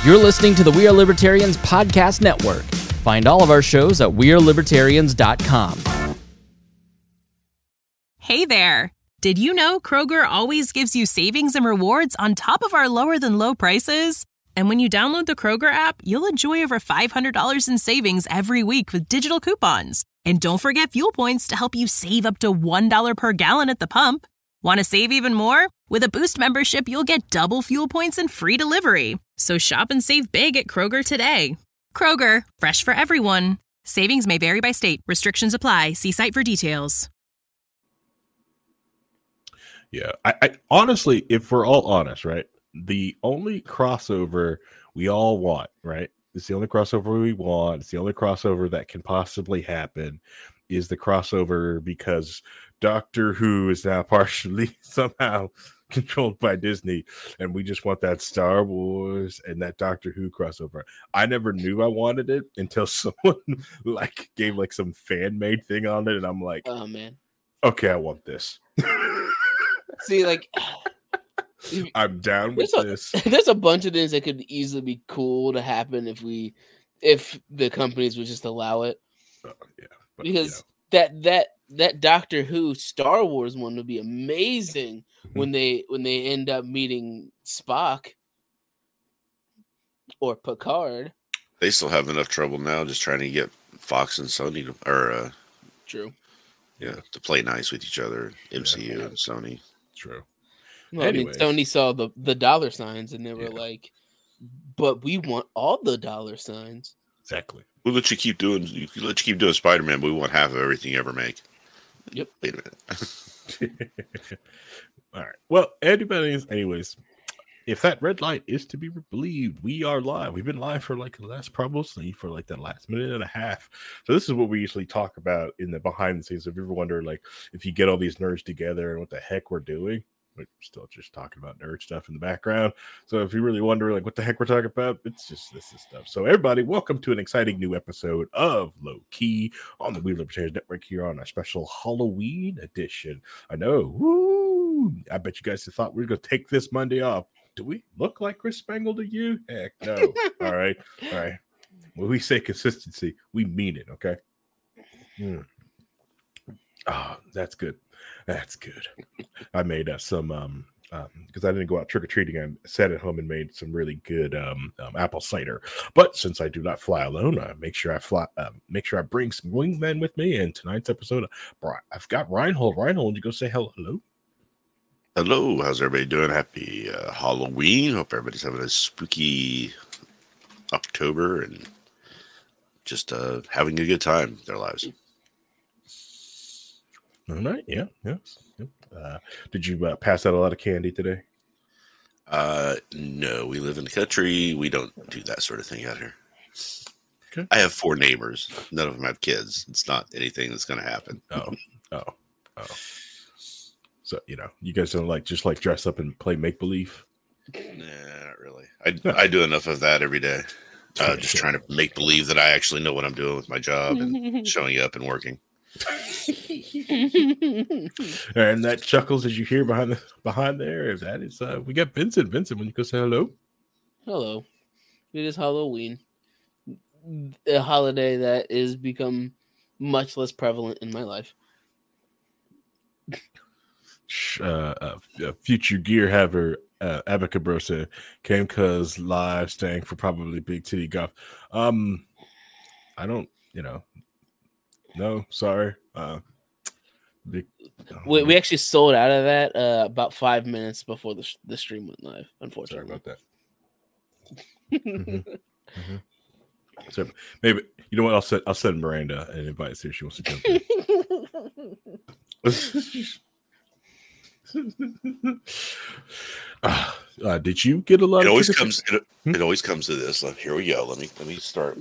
You're listening to the We Are Libertarians Podcast Network. Find all of our shows at wearelibertarians.com. Hey there! Did you know Kroger always gives you savings and rewards on top of our lower-than-low prices? And when you download the Kroger app, you'll enjoy over $500 in savings every week with digital coupons. And don't forget fuel points to help you save up to $1 per gallon at the pump. Want to save even more? With a Boost membership, you'll get double fuel points and free delivery. So shop and save big at Kroger today. Kroger, fresh for everyone. Savings may vary by state. Restrictions apply. See site for details. Yeah, I honestly, if we're all honest, right, the only crossover we all want, right, it's the only crossover we want, it's the only crossover that can possibly happen, is the crossover because Doctor Who is now partially somehow controlled by Disney, and we just want that Star Wars and that Doctor Who crossover. I never knew I wanted it until someone like gave like some fan-made thing on it, and I'm like, oh man, okay, I want this. See, like, I'm down with this. There's a bunch of things that could easily be cool to happen if the companies would just allow it. Yeah, but, because that Doctor Who Star Wars one would be amazing when they end up meeting Spock or Picard. They still have enough trouble now just trying to get Fox and Sony True. Yeah, to play nice with each other, MCU and Sony. True. Well, Anyways. I mean, Sony saw the dollar signs and they were like, but we want all the dollar signs. Exactly. We'll let you keep doing Spider-Man, but we want half of everything you ever make. Yep. Wait a minute. All right. Well, anyways, if that red light is to be believed, we are live. We've been live for like the last minute and a half. So this is what we usually talk about in the behind the scenes. If you ever wonder, like, if you get all these nerds together and what the heck we're doing, we're still just talking about nerd stuff in the background. So if you really wonder, like, what the heck we're talking about, it's just this stuff. So everybody, welcome to an exciting new episode of Low Key on the We Libertarians Network here on our special Halloween edition. I know. Woo! I bet you guys thought we were going to take this Monday off. Do we look like Chris Spangle to you? Heck no. All right. When we say consistency, we mean it, okay? Oh, that's good. That's good. I made some because I didn't go out trick-or-treating. I sat at home and made some really good apple cider. But since I do not fly alone, I make sure I bring some wingmen with me. And tonight's episode, I've got Reinhold. Reinhold, you go say hello. Hello, how's everybody doing? Happy Halloween. Hope everybody's having a spooky October and just having a good time in their lives. All right. Yeah. Did you pass out a lot of candy today? No, we live in the country. We don't do that sort of thing out here. Okay. I have 4 neighbors. None of them have kids. It's not anything that's going to happen. Oh. So, you guys don't just dress up and play make-believe? Nah, not really. I do enough of that every day. Just trying to make believe that I actually know what I'm doing with my job and showing up and working. And that chuckles as you hear behind there, that is we got Vincent. Vincent, when you go say hello. Hello. It is Halloween. A holiday that has become much less prevalent in my life. Future gear haver Abacabrosa came cause live staying for probably big titty golf. I don't, no, sorry. We actually sold out of that about 5 minutes before the stream went live. Unfortunately, sorry about that. So maybe what? I'll send Miranda an invite, see if she wants to jump in. Did you get a lot? It always comes to this. Here we go. Let me start.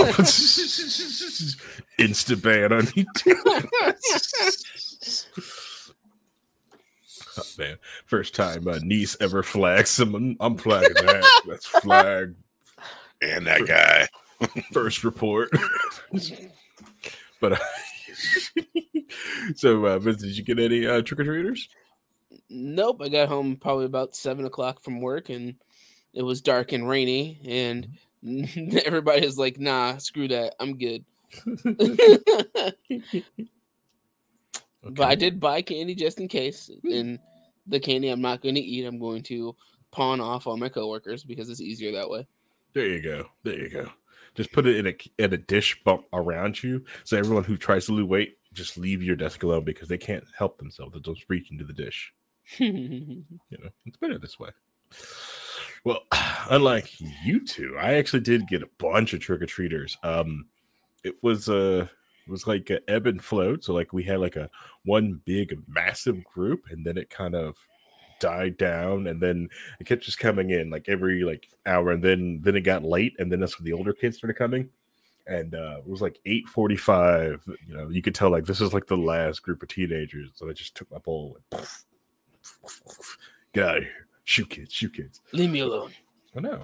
Insta ban on YouTube. Oh, man, first time my niece ever flagged someone. I'm flagging that. That's flag. And that guy. First report. But so, Vince, did you get any trick or treaters? Nope. I got home probably about 7 o'clock from work and it was dark and rainy, and everybody was like, "Nah, screw that, I'm good." But I did buy candy just in case, and the candy I'm not going to eat, I'm going to pawn off on my coworkers because it's easier that way. There you go. There you go. Just put it in a dish bump around you, so everyone who tries to lose weight, just leave your desk alone because they can't help themselves. They'll just reach into the dish. It's better this way. Well, unlike you two, I actually did get a bunch of trick-or-treaters. It was like a ebb and flow. So like we had like a one big massive group, and then it kind of died down, and then it kept just coming in like every like hour, and then it got late, and then that's when the older kids started coming, and it was like 8:45. You could tell like this is like the last group of teenagers. So I just took my bowl and get out of here, shoot kids, leave me alone. I know.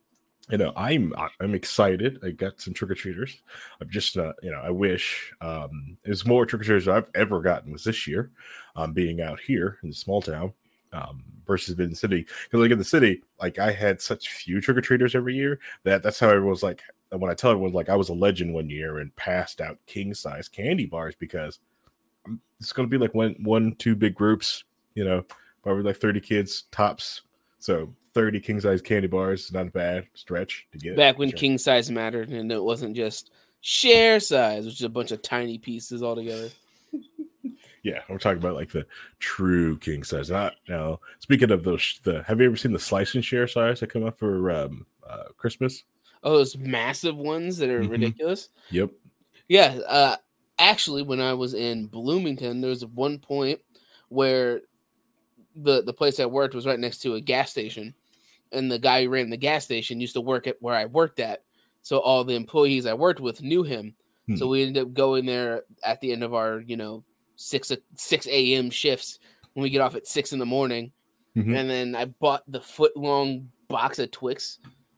I'm excited. I got some trick-or-treaters. I'm just I wish as more trick-or-treaters I've ever gotten was this year, being out here in the small town, versus in the city. Because like in the city, like I had such few trick-or-treaters every year that's how everyone's like, when I tell everyone like I was a legend one year and passed out king size candy bars, because it's gonna be like two big groups, probably like 30 kids tops. So 30 king size candy bars is not a bad stretch to get. Back when king size mattered and it wasn't just share size, which is a bunch of tiny pieces all together. Yeah, we're talking about like the true king size. Not now. Speaking of those, have you ever seen the slice and share size that come up for Christmas? Oh, those massive ones that are ridiculous. Yep. Yeah. Actually, when I was in Bloomington, there was one point where the place I worked was right next to a gas station, and the guy who ran the gas station used to work at where I worked at. So all the employees I worked with knew him. So we ended up going there at the end of our, 6 a.m. shifts when we get off at 6 a.m. And then I bought the foot-long box of Twix.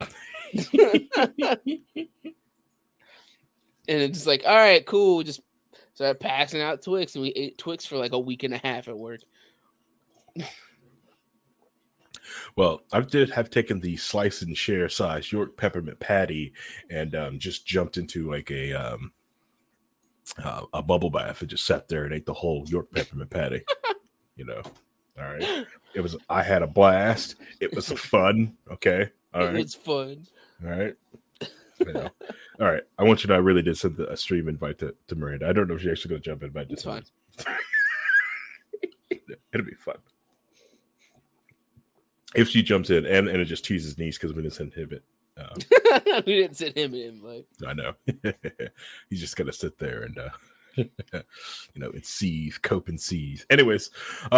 And it's just like, all right, cool. We just started passing out Twix, and we ate Twix for like a week and a half at work. Well, I did have taken the slice and share size York peppermint patty and just jumped into like a bubble bath and just sat there and ate the whole York peppermint patty. All right. I had a blast. It was fun. Okay. All right. It's fun. All right. All right. I want you to know I really did send a stream invite to Miranda. I don't know if she's actually going to jump in, but it's fine. It'll be fun. If she jumps in and it just teases niece because we didn't send him it. We didn't send him an invite. I know. He's just going to sit there and, and seethe, cope and seethe. Anyways,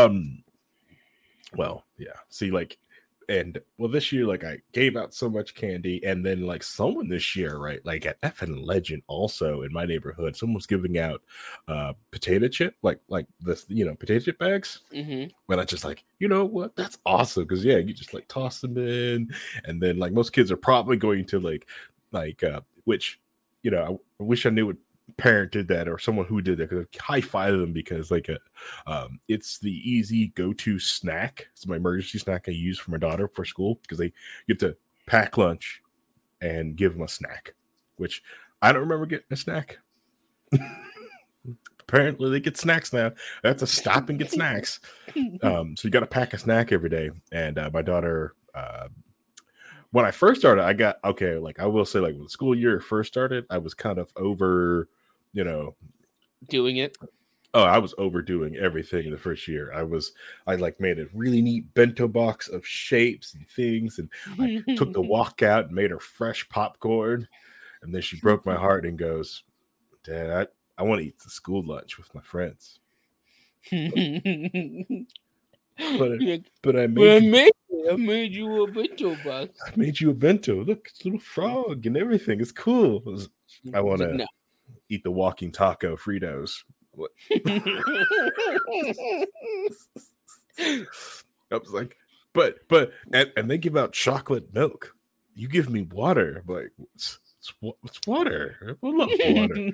well, yeah. See, like, this year, like, I gave out so much candy, and then, like, someone this year, right, like, at effing Legend also in my neighborhood, someone was giving out potato chip, like this, potato chip bags. But I just like, you know what? That's awesome, because, yeah, you just, like, toss them in, and then, like, most kids are probably going to, which, I wish I knew what parent did that or someone who did that, because I high five them, because like it's the easy go-to snack. It's my emergency snack I use for my daughter for school, because you have to pack lunch and give them a snack, which I don't remember getting a snack. Apparently they get snacks now. I have to stop and get snacks. So you got to pack a snack every day. And my daughter, when I first started, I will say, like, when the school year first started, I was kind of over, doing it. Oh, I was overdoing everything in the first year. I made a really neat bento box of shapes and things, and I took the walk out and made her fresh popcorn. And then she broke my heart and goes, "Dad, I want to eat the school lunch with my friends." But I made you a bento box. I made you a bento. Look, it's a little frog and everything. It's cool. I want to eat the walking taco Fritos. What? I was like, but and they give out chocolate milk. You give me water. I'm like, what's water? I love water.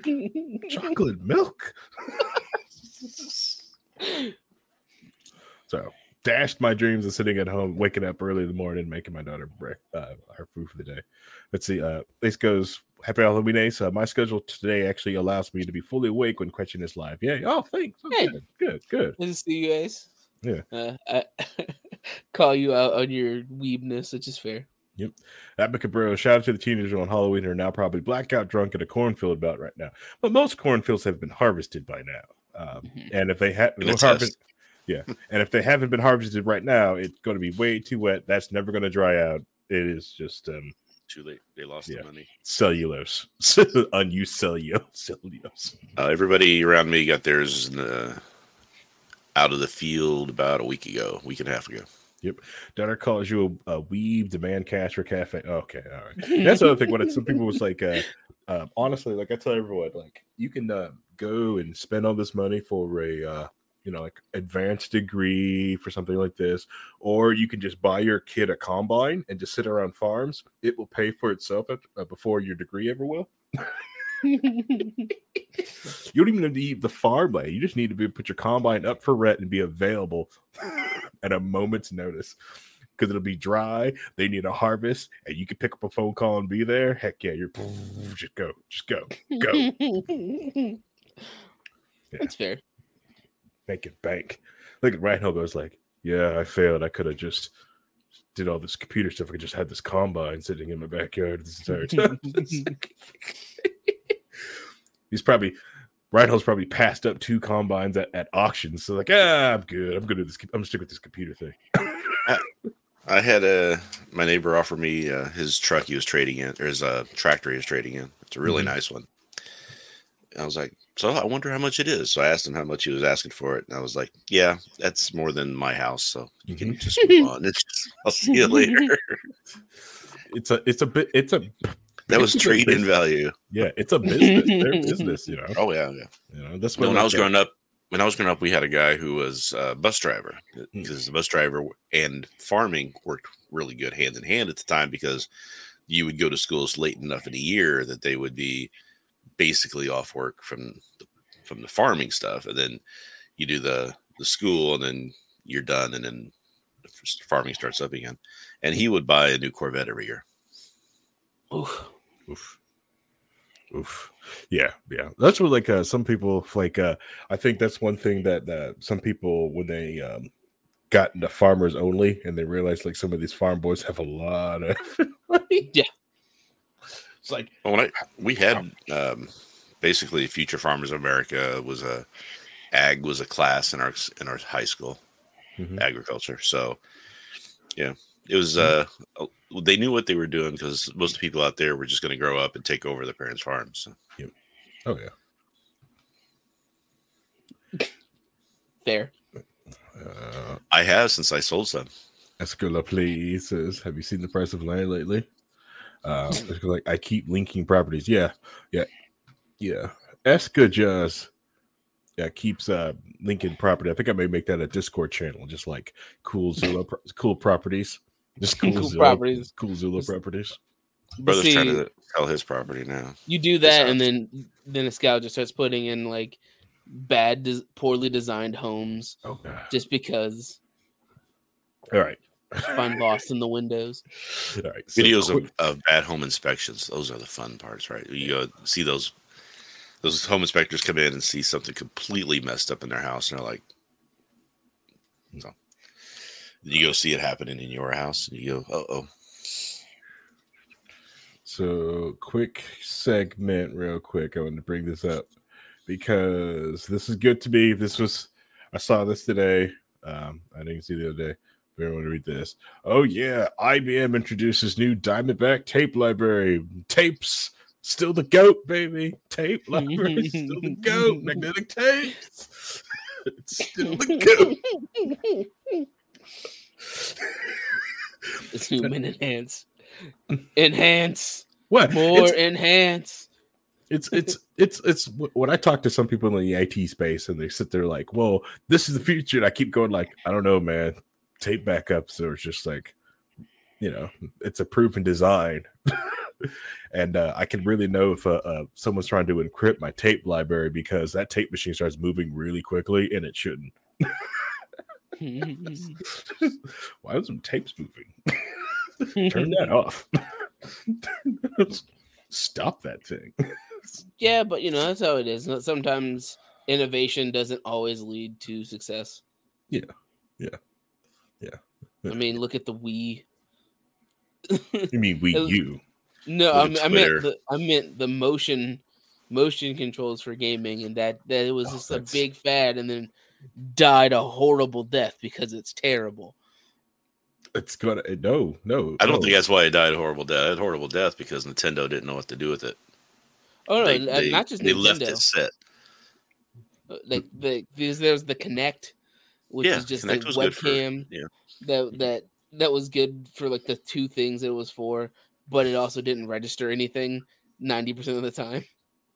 Chocolate milk. So dashed my dreams of sitting at home, waking up early in the morning, making my daughter her food for the day. Let's see. This goes, happy Halloween Ace. My schedule today actually allows me to be fully awake when Question is live. Yeah. Oh, thanks. Oh, Hey. Good. Good to see you guys. Yeah. I call you out on your weebness, which is fair. Yep. That Bro, shout out to the teenagers on Halloween who are now probably blackout drunk at a cornfield about right now. But most cornfields have been harvested by now. And if they and if they haven't been harvested right now, it's going to be way too wet. That's never going to dry out. It is just too late. They lost the money. Cellulose, unused cellulose. Everybody around me got theirs out of the field about a week and a half ago. Yep. Daughter calls you a weeb, demand cash for cafe. Okay, all right. That's the other thing. When some people was like, honestly, like I tell everyone, like you can go and spend all this money for a like advanced degree for something like this, or you can just buy your kid a combine and just sit around farms. It will pay for itself before your degree ever will. You don't even need the farmland. You just need to put your combine up for rent and be available at a moment's notice, because it'll be dry. They need a harvest, and you can pick up a phone call and be there. Heck yeah, you're just go. Yeah. That's fair. Make it bank. Look at Ryan goes like, yeah, I failed. I could have just did all this computer stuff. I could just had this combine sitting in my backyard this entire time. Reinhold's probably passed up 2 combines at auctions. So like, I'm good. I'm gonna stick with this computer thing. I had my neighbor offer me his truck he was trading in, or his tractor he was trading in. It's a really nice one. And I was like, so I wonder how much it is. So I asked him how much he was asking for it. And I was like, yeah, that's more than my house. So you can just move on. I'll see you later. That was trade-in value. Yeah, it's a business. Their business, you know. Oh yeah. You know, that's when I was growing up. When I was growing up, we had a guy who was a bus driver, because the bus driver and farming worked really good hand in hand at the time, because you would go to schools late enough in the year that they would be basically off work from the farming stuff, and then you do the school, and then you're done, and then farming starts up again. And he would buy a new Corvette every year. Oof. Yeah. That's what like some people like. I think that's one thing that some people, when they got into farmers only, and they realized like some of these farm boys have a lot of money. Yeah. It's like, well, we had basically Future Farmers of America was ag was a class in our high school, agriculture. So yeah, it was they knew what they were doing, because most of the people out there were just going to grow up and take over their parents' farms. So. Yep. Oh yeah. Fair. I have, since I sold some. Escola, please says, have you seen the price of land lately? Like I keep linking properties. Yeah. Esca just keeps linking property. I think I may make that a Discord channel, just like cool properties. Just cool properties. Cool Zula properties. Brother's trying to sell his property now. You do that, and then a scout just starts putting in like bad, poorly designed homes, just because. All right. Find lost in the windows. All right. Videos of bad home inspections. Those are the fun parts, right? You go see those home inspectors come in and see something completely messed up in their house, and they're like, so. You go see it happening in your house, and you go, oh. So, quick segment, real quick. I want to bring this up because this is good to me. I saw this today. I didn't see the other day. I want to read this. Oh yeah, IBM introduces new Diamondback tape library. Tapes still the GOAT, baby. Tape library still the GOAT. Magnetic tapes. It's still the GOAT. Zoom enhance. What? More enhance. It's when I talk to some people in the IT space, and they sit there like, well, this is the future. And I keep going like, I don't know, man. Tape backups are just like, it's a proven design. And I can really know if someone's trying to encrypt my tape library, because that tape machine starts moving really quickly, and it shouldn't. Why are some tapes moving? Turn that off. Stop that thing. Yeah, but that's how it is. Sometimes innovation doesn't always lead to success. Yeah. I mean, look at the Wii. You mean Wii U? No, Look I at meant Twitter. I meant the motion controls for gaming, and that it was just a big fad, and then died a horrible death because it's terrible. It's gonna no. I don't think that's why it died a horrible death. It had horrible death because Nintendo didn't know what to do with it. Oh no, not just they Nintendo. left it set. Like there's the Kinect, which is just Kinect a was good for- webcam that was good for like the two things it was for, but it also didn't register anything 90% of the time.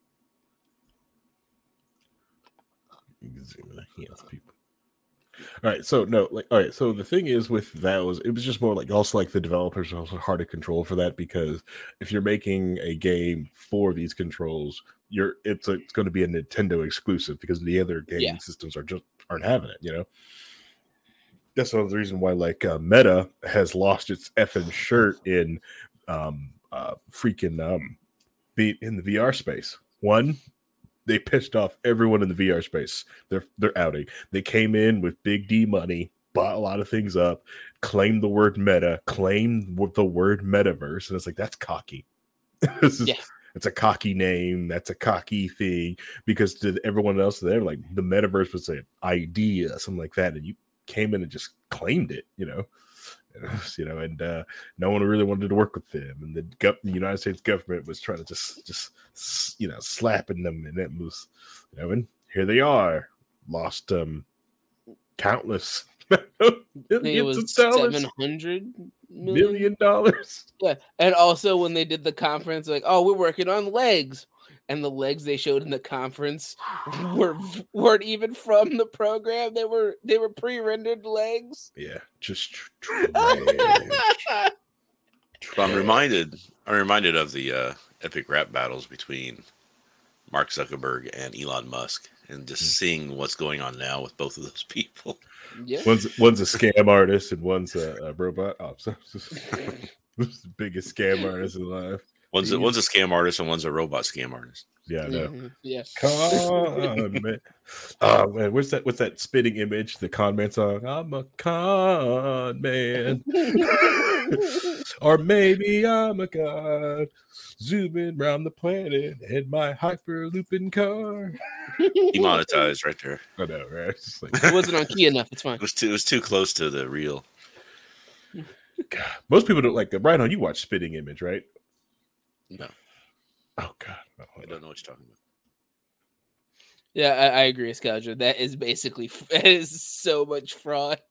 You can zoom in. Yes, people. All right, so so the thing is with that it was just more like also like the developers are also hard to control for that, because if you're making a game for these controls, it's going to be a Nintendo exclusive because the other gaming systems aren't having it. That's one of the reason why like Meta has lost its effing shirt in in the VR space. One, they pissed off everyone in the VR space. They're outing. They came in with big D money, bought a lot of things up, claimed the word meta, claimed the word metaverse, and it's like that's cocky. It's a cocky name. That's a cocky thing, because to everyone else there, like the metaverse was an idea, something like that, and you came in and just claimed it, and no one really wanted to work with them, and the United States government was trying to just slapping them, and it was, and here they are, lost countless millions of dollars, $700 million. Yeah, and also when they did the conference, like, oh, we're working on legs, and the legs they showed in the conference weren't even from the program. They were pre-rendered legs. Yeah, just I'm reminded of the epic rap battles between Mark Zuckerberg and Elon Musk, and just seeing what's going on now with both of those people. Yeah, one's a scam artist and one's a robot. Oh, the biggest scam artist alive. One's a scam artist and one's a robot scam artist. Yeah, I know. Mm-hmm. Yeah. Con man. Oh man, what's that spitting image? The Con Man song. I'm a con man. Or maybe I'm a god zooming around the planet in my hyperlooping car. Demonetized right there. I know, right? It's just like, It wasn't on key enough. It's fine. It was too close to the real. God. Most people don't like that. Brian, you watch Spitting Image, right? No, Oh God, no, I don't know what you're talking about. Yeah, I agree, Scourger. That is basically so much fraud.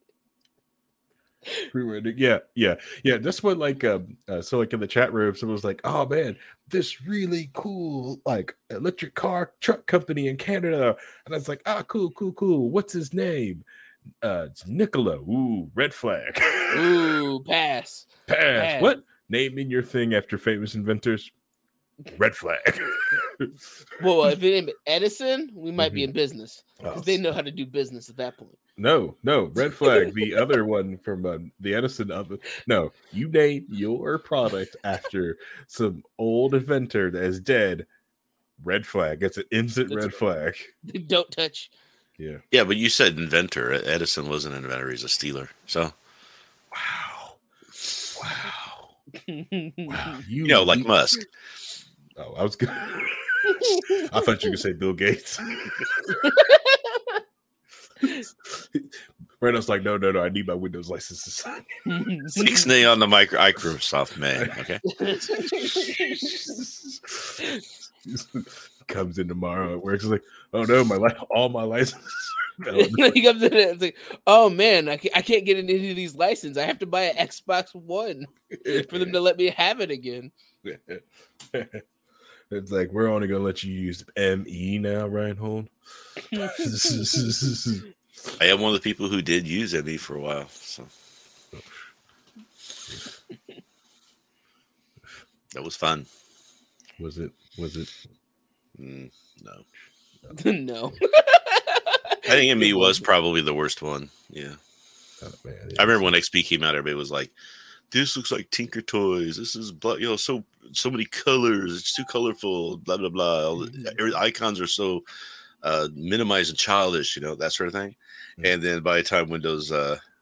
Yeah. That's what like so like in the chat room, someone was like, "Oh man, this really cool like electric car truck company in Canada," and I was like, "Ah, cool. What's his name?" It's Nikola. Ooh, red flag. Ooh, pass. What? Naming your thing after famous inventors? Red flag. Well, if it ain't Edison, we might be in business because they know how to do business at that point. No, red flag. The other one from the Edison. No, you name your product after some old inventor that is dead. Red flag. It's an instant red flag. Don't touch. Yeah, but you said inventor. Edison wasn't an inventor; he's a stealer. So, Wow. like Musk. Oh, I was good. I thought you could say Bill Gates. Reynolds like, no, I need my Windows licenses. 6 on the Microsoft man. Okay. Comes in tomorrow at work. It's like, oh no, all my licenses. He comes in and it's like, oh man, I can't get into any of these licenses. I have to buy an Xbox One for them to let me have it again. It's like, we're only gonna let you use ME now, Reinhold. I am one of the people who did use ME for a while. So that was fun. Was it? No. No. I think ME was probably the worst one. Yeah. Oh, man, I remember when XP came out, everybody was like, "This looks like Tinker Toys. This is so many colors. It's too colorful. Blah blah blah. All the icons are so minimized and childish. That sort of thing." Mm-hmm. And then by the time Windows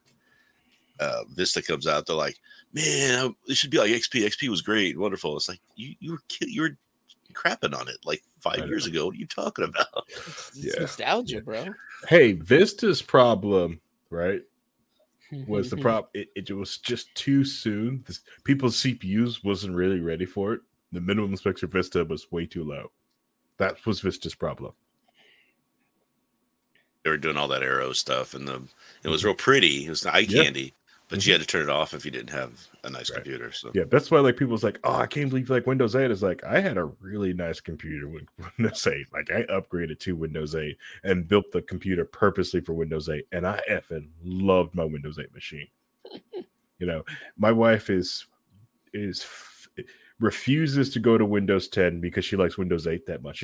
Vista comes out, they're like, "Man, it should be like XP. XP was great, wonderful." It's like you were crapping on it like 5 years ago. What are you talking about? It's nostalgia, bro. Hey, Vista's problem, right? Was the problem? It was just too soon. People's CPUs wasn't really ready for it. The minimum specs for Vista was way too low. That was Vista's problem. They were doing all that Arrow stuff, and it was real pretty. It was eye candy, but you had to turn it off if you didn't have a nice computer. So that's why people was like, "Oh, I can't believe Windows 8." Is like, I had a really nice computer with Windows 8. Like, I upgraded to Windows 8 and built the computer purposely for Windows 8, and I effing loved my Windows 8 machine. My wife refuses to go to Windows 10 because she likes Windows 8 that much.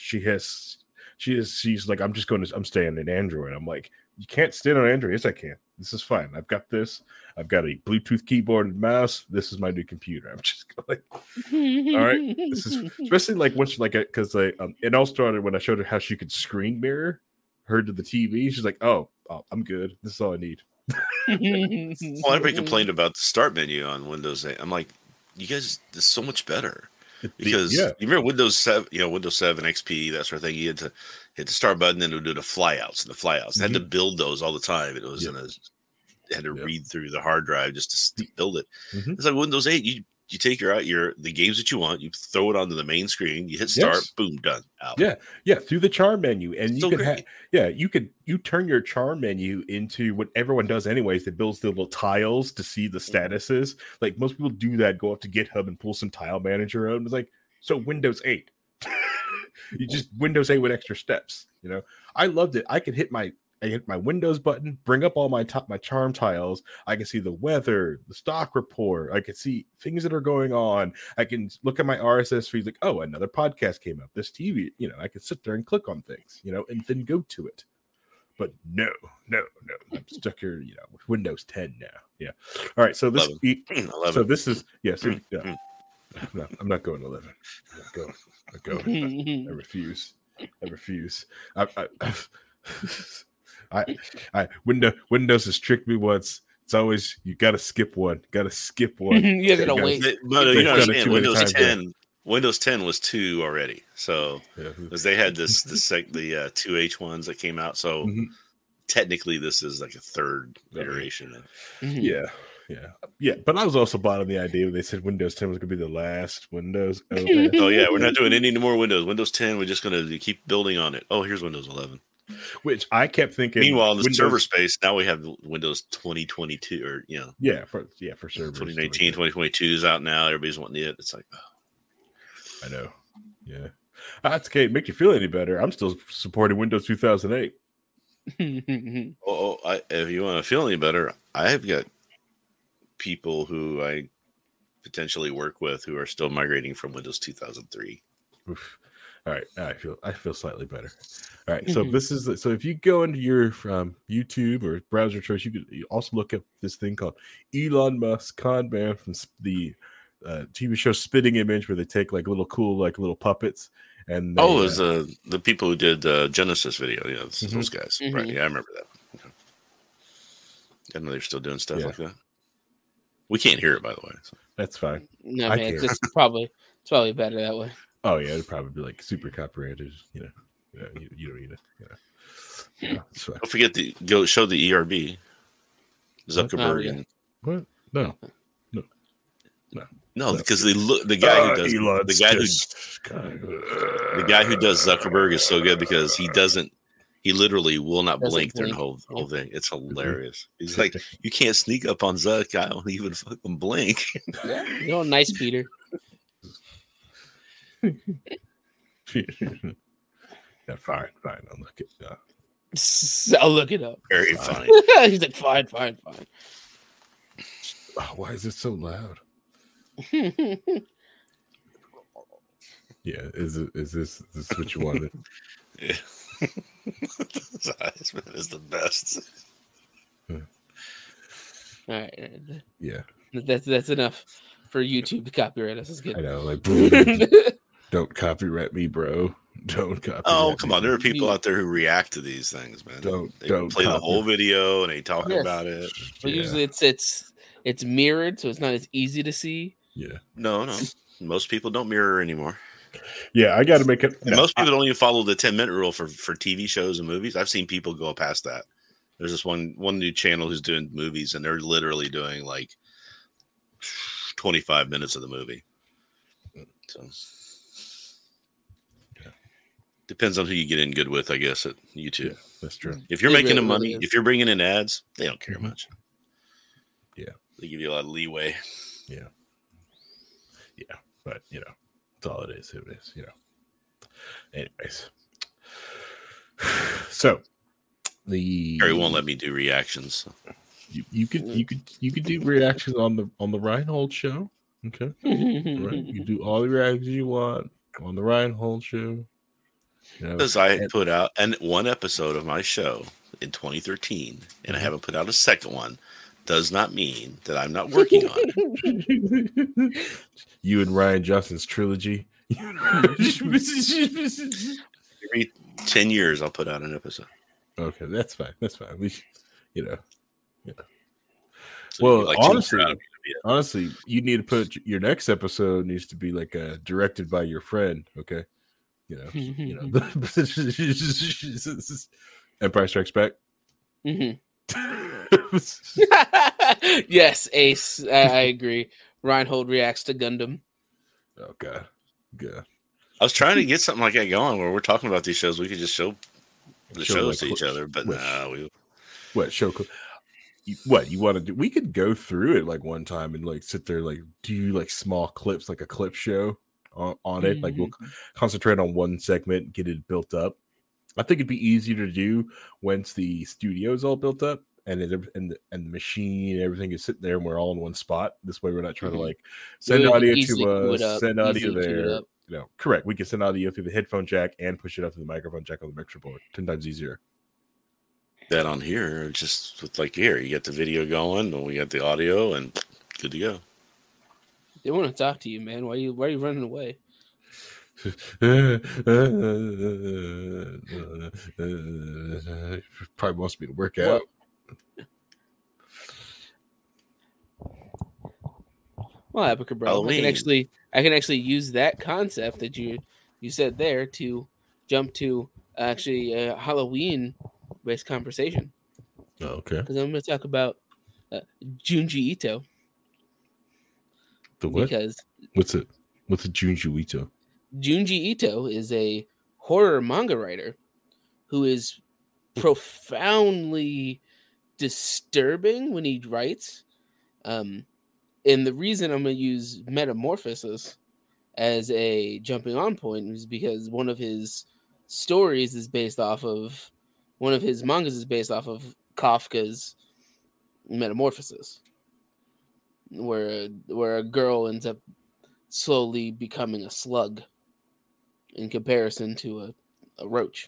She's like, I'm staying in Android. I'm like, you can't stand on Android. Yes, I can. This is fine. I've got this. I've got a Bluetooth keyboard and mouse. This is my new computer. I'm just like, all right. This is especially once because it all started when I showed her how she could screen mirror her to the TV. She's like, oh, I'm good. This is all I need. Well, everybody complained about the start menu on Windows 8. I'm like, you guys, this is so much better. Because you remember Windows 7, Windows 7 XP, that sort of thing. You had to hit the start button, and it would do the flyouts. And the flyouts, I had to build those all the time. It was had to read through the hard drive just to build it. Mm-hmm. It's like Windows 8. You take the games that you want, you throw it onto the main screen, you hit start, boom, done. Out. Yeah, through the charm menu, and you turn your charm menu into what everyone does anyways. That builds the little tiles to see the statuses. Like, most people do that, go up to GitHub and pull some tile manager out. And it's like, so Windows 8, you just Windows 8 with extra steps. I loved it. I could hit my Windows button, bring up all my charm tiles. I can see the weather, the stock report. I can see things that are going on. I can look at my RSS feeds, like, oh, another podcast came up. This TV, I can sit there and click on things, and then go to it. But no. I'm stuck here, with Windows 10 now. Yeah. All right. So this, 11. So this is No, I'm not going 11. I'm not going. I refuse. Windows has tricked me once. It's always, you got to skip one. You gotta wait. No, you don't understand. Windows 10 was 2 already. So because they had the 2H ones that came out. So technically, this is like a third iteration. Yeah. But I was also bought on the idea when they said Windows 10 was going to be the last Windows. Oh yeah, we're not doing any more Windows. Windows 10, we're just going to keep building on it. Oh, here's Windows 11. Which I kept thinking. Meanwhile, in the server space, now we have Windows 2022, or for servers. 2019, 2022 is out now. Everybody's wanting it. It's like, I know. Yeah, that's okay. Make you feel any better? I'm still supporting Windows 2008. If you want to feel any better, I've got people who I potentially work with who are still migrating from Windows 2003. Oof. All right, I feel slightly better. All right, so this is so if you go into your YouTube or browser choice, you also look at this thing called Elon Musk Con Man from the TV show Spitting Image, where they take little puppets and it was the people who did Genesis video. Yeah, those guys. Right? Yeah, I remember that. Okay. I know they're still doing stuff like that. We can't hear it, by the way. So. That's fine. No, man, it's probably better that way. Oh yeah, it'd probably be super copyrighted. You don't need it. Don't forget to show the ERB. Zuckerberg and what? No, because the guy who does Elon's the guy who does Zuckerberg is so good because he literally will not blink during the whole thing. It's hilarious. He's like, you can't sneak up on Zuck. I don't even fucking blink. You're nice, Peter. Yeah, fine. I'll look it up. I'll look it up. Very funny. He's like, fine. Oh, why is it so loud? Yeah, is this what you wanted? Yeah. Heisman is the best. All right. Yeah, That's enough for YouTube to copyright us. That's good. I know. Like, don't copyright me, bro. Don't copyright. Oh, come me, on! There are bro. people out there who react to these things, man. Don't play the whole copy- video and they talk Yes. about it. But Yeah. usually it's mirrored, so it's not as easy to see. Yeah, No. Most people don't mirror anymore. yeah. I got to make it. And most people don't even follow the 10-minute rule for TV shows and movies. I've seen people go past that. There's this one new channel who's doing movies, and they're literally doing like 25 minutes of the movie. So depends on who you get in good with, I guess, at YouTube. Yeah, that's true. If you're It making really, the money, really is. if you're bringing in ads, they don't care much. Yeah. They give you a lot of leeway. Yeah, but that's all it is. It is, Anyways, so Harry won't let me do reactions. So. you could do reactions on the Reinhold show. Okay, right? You do all the reactions you want on the Reinhold show. Because I put out one episode of my show in 2013, and I haven't put out a second one, does not mean that I'm not working on it. You and Ryan Johnson's trilogy. Every 10 years, I'll put out an episode. Okay, that's fine. That's fine. We, So Well, you'd like honestly, honestly, you need to put your next episode needs to be like directed by your friend. Okay, Empire Strikes Back. Mhm. Yes, Ace. I agree. Reinhold reacts to Gundam. Oh God. I was trying to get something like that going where we're talking about these shows. We could just show the Show, shows like, to each clips. other, but Which- we What show? What you want to do? We could go through it like one time and like sit there, like do like small clips, like a clip show on it. Like we'll concentrate on one segment, get it built up. I think it'd be easier to do once the studio's all built up and the machine and everything is sitting there and we're all in one spot. This way, we're not trying to like send Yeah, we can audio easily queue to it us, up, send audio easily queue it there. up. Correct. We can send audio through the headphone jack and push it up to the microphone jack on the mixer board. 10 times easier. that on here just with like here, you get the video going, and we got the audio, and good to go. They want to talk to you, man. Why are you running away? Probably wants me to work Well, out. Well, Epica bro, Halloween. I can actually use that concept that you said there to jump to actually a Halloween based conversation Okay. because I'm going to talk about Junji Ito The what? because What's it? What's a Junji Ito? Junji Ito is a horror manga writer who is profoundly disturbing when he writes. And the reason I'm going to use Metamorphosis as a jumping on point is because one of his stories is based off of one of his mangas is based off of Kafka's Metamorphosis, where a girl ends up slowly becoming a slug in comparison to a roach.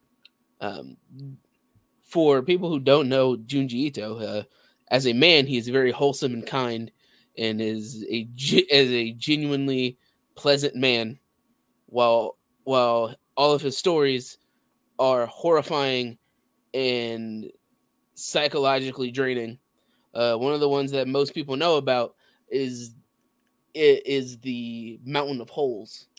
For people who don't know Junji Ito, as a man, he is very wholesome and kind, and is a genuinely pleasant man. While all of his stories are horrifying and psychologically draining, one of the ones that most people know about is the Mountain of Holes,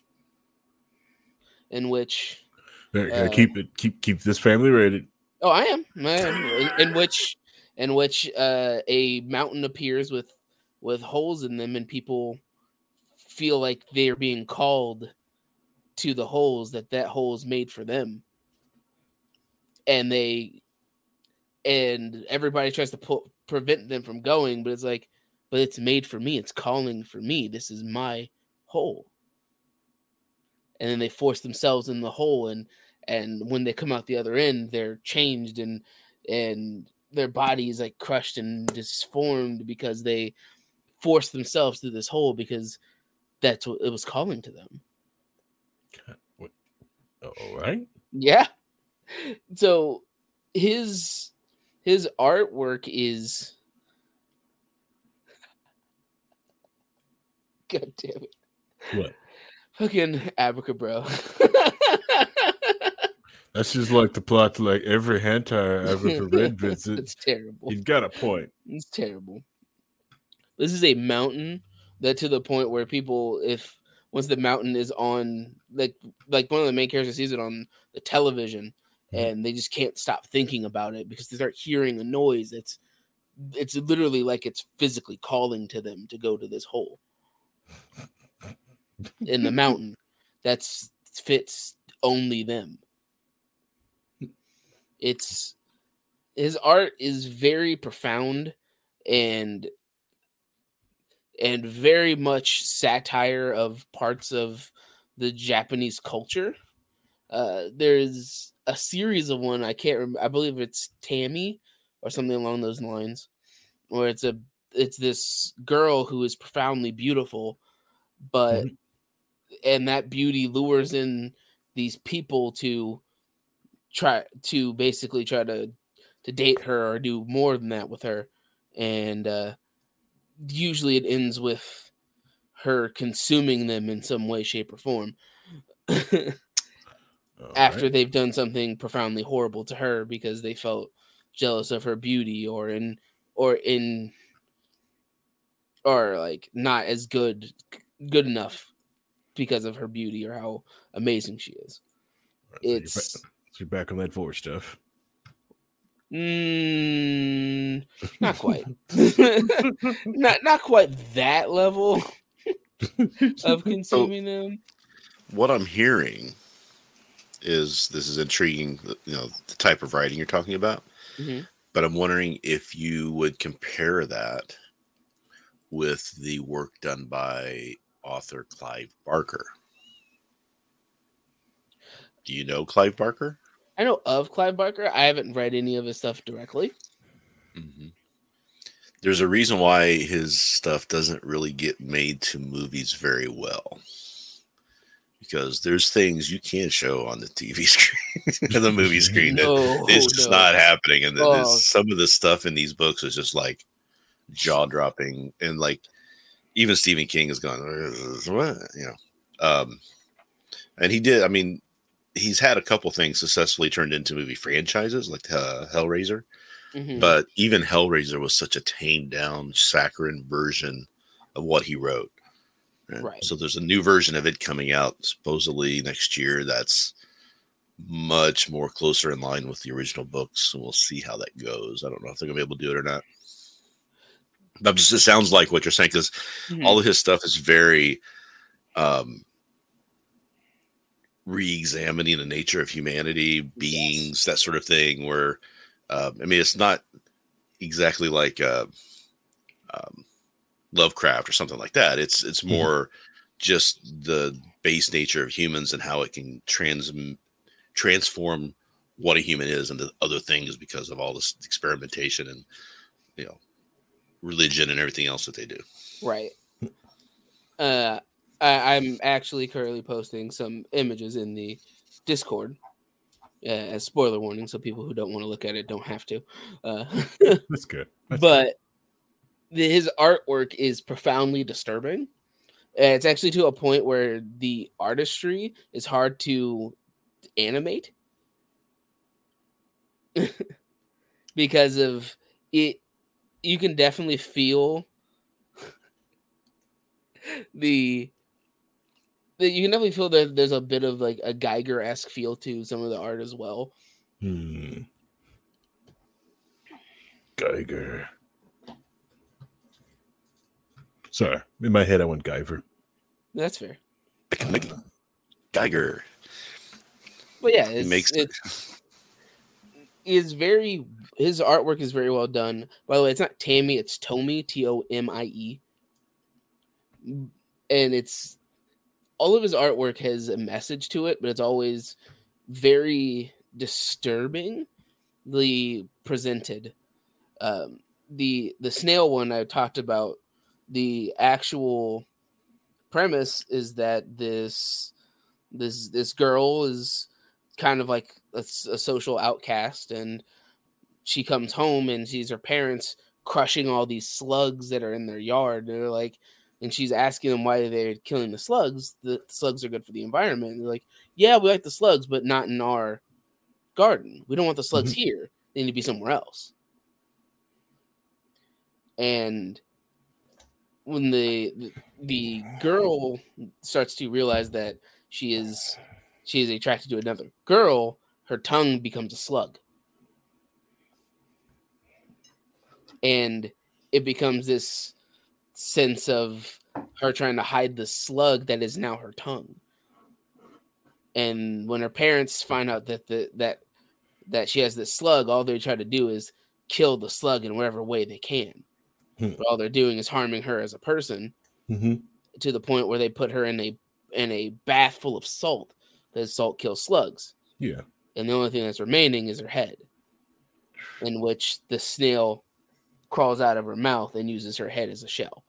in which Keep this family rated. oh, I am in which a mountain appears with holes in them, and people feel like they are being called to the holes that hole is made for them, and everybody tries to prevent them from going, but it's made for me. It's calling for me. This is my hole. And then they force themselves in the hole, and when they come out the other end, they're changed and their body is like crushed and disformed because they forced themselves through this hole because that's what it was calling to them. All right. Yeah. So his artwork is God damn it. What? Fucking Abracabro. That's just like the plot to like every hentai I've ever read, Vincent. It's terrible. You've got a point. It's terrible. This is a mountain that to the point where people, if once the mountain is on, like one of the main characters sees it on the television, and they just can't stop thinking about it because they start hearing a noise. It's literally like it's physically calling to them to go to this hole in the mountain that fits only them. His art is very profound and very much satire of parts of the Japanese culture. There's a series of one, I can't remember, I believe it's Tammy or something along those lines, where it's this girl who is profoundly beautiful, but and that beauty lures in these people to try to date her or do more than that with her, and usually it ends with her consuming them in some way, shape, or form after they've done something profoundly horrible to her because they felt jealous of her beauty or like not as good enough because of her beauty or how amazing she is. So you're back on that Vor stuff. Not quite. not quite that level of consuming them. What I'm hearing is this is intriguing, the type of writing you're talking about. Mm-hmm. But I'm wondering if you would compare that with the work done by author Clive Barker. Do you know Clive Barker? I know of Clive Barker. I haven't read any of his stuff directly. Mm-hmm. There's a reason why his stuff doesn't really get made to movies very well. Because there's things you can't show on the TV screen, the movie screen. It's just not happening. And some of the stuff in these books is just like jaw dropping. And like even Stephen King has gone, what? And he did. I mean, he's had a couple things successfully turned into movie franchises like Hellraiser. Mm-hmm. But even Hellraiser was such a tamed down, saccharine version of what he wrote. Right. So there's a new version of it coming out supposedly next year that's much more closer in line with the original books. And we'll see how that goes. I don't know if they're going to be able to do it or not. But it sounds like what you're saying, because all of his stuff is very re-examining the nature of humanity, beings, that sort of thing, where, I mean, it's not exactly like Lovecraft or something like that. It's more just the base nature of humans and how it can transform what a human is into other things because of all this experimentation and religion and everything else that they do. Right. I'm actually currently posting some images in the Discord as spoiler warning, so people who don't want to look at it don't have to. That's good. His artwork is profoundly disturbing. It's actually to a point where the artistry is hard to animate because of it. You can definitely feel you can definitely feel that there's a bit of like a Geiger-esque feel to some of the art as well. Geiger. Sorry, in my head I went Guyver. That's fair. Geiger. But yeah, his artwork is very well done. By the way, it's not Tammy, it's Tomie, Tomie. And it's all of his artwork has a message to it, but it's always very disturbingly presented. The snail one I talked about, the actual premise is that this girl is kind of like a social outcast, and she comes home and sees her parents crushing all these slugs that are in their yard. They're like, and she's asking them why they're killing the slugs. The slugs are good for the environment. And they're like, yeah, we like the slugs, but not in our garden. We don't want the slugs here. They need to be somewhere else. And when the girl starts to realize that she is attracted to another girl, her tongue becomes a slug. And it becomes this sense of her trying to hide the slug that is now her tongue. And when her parents find out that she has this slug, all they try to do is kill the slug in whatever way they can. But all they're doing is harming her as a person, to the point where they put her in a bath full of salt. Because salt kills slugs. Yeah. And the only thing that's remaining is her head, in which the snail crawls out of her mouth and uses her head as a shell.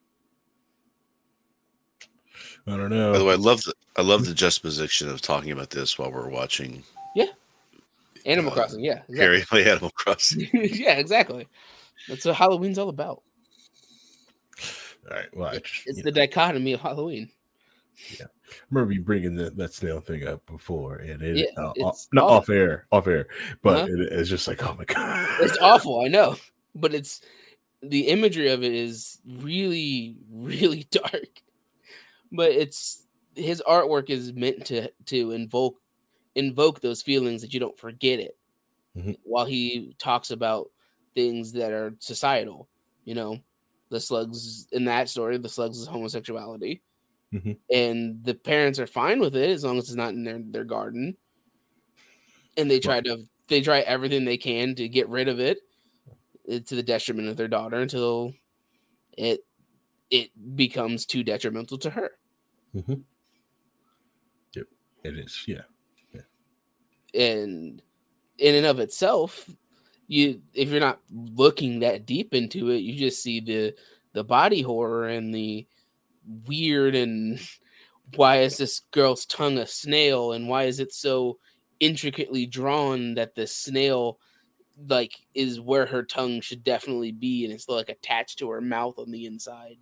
I don't know. By the way, I love the juxtaposition of talking about this while we're watching. Yeah. Animal Crossing, yeah. Exactly. Harry play Animal Crossing. Yeah, exactly. That's what Halloween's all about. All right. Well, it's the dichotomy of Halloween. Yeah. I remember you bringing that snail thing up before, and it's not awful. off air, but it's just like, oh my god, it's awful. I know, but it's the imagery of it is really, really dark. But it's his artwork is meant to invoke those feelings that you don't forget it. While he talks about things that are societal, the slugs in that story, the slugs is homosexuality. And the parents are fine with it as long as it's not in their garden. And they try everything they can to get rid of it, to the detriment of their daughter, until it becomes too detrimental to her. Yep, it is. Yeah. And in and of itself, if you're not looking that deep into it, you just see the body horror and the weird, and why is this girl's tongue a snail, and why is it so intricately drawn that the snail is where her tongue should definitely be, and it's attached to her mouth on the inside.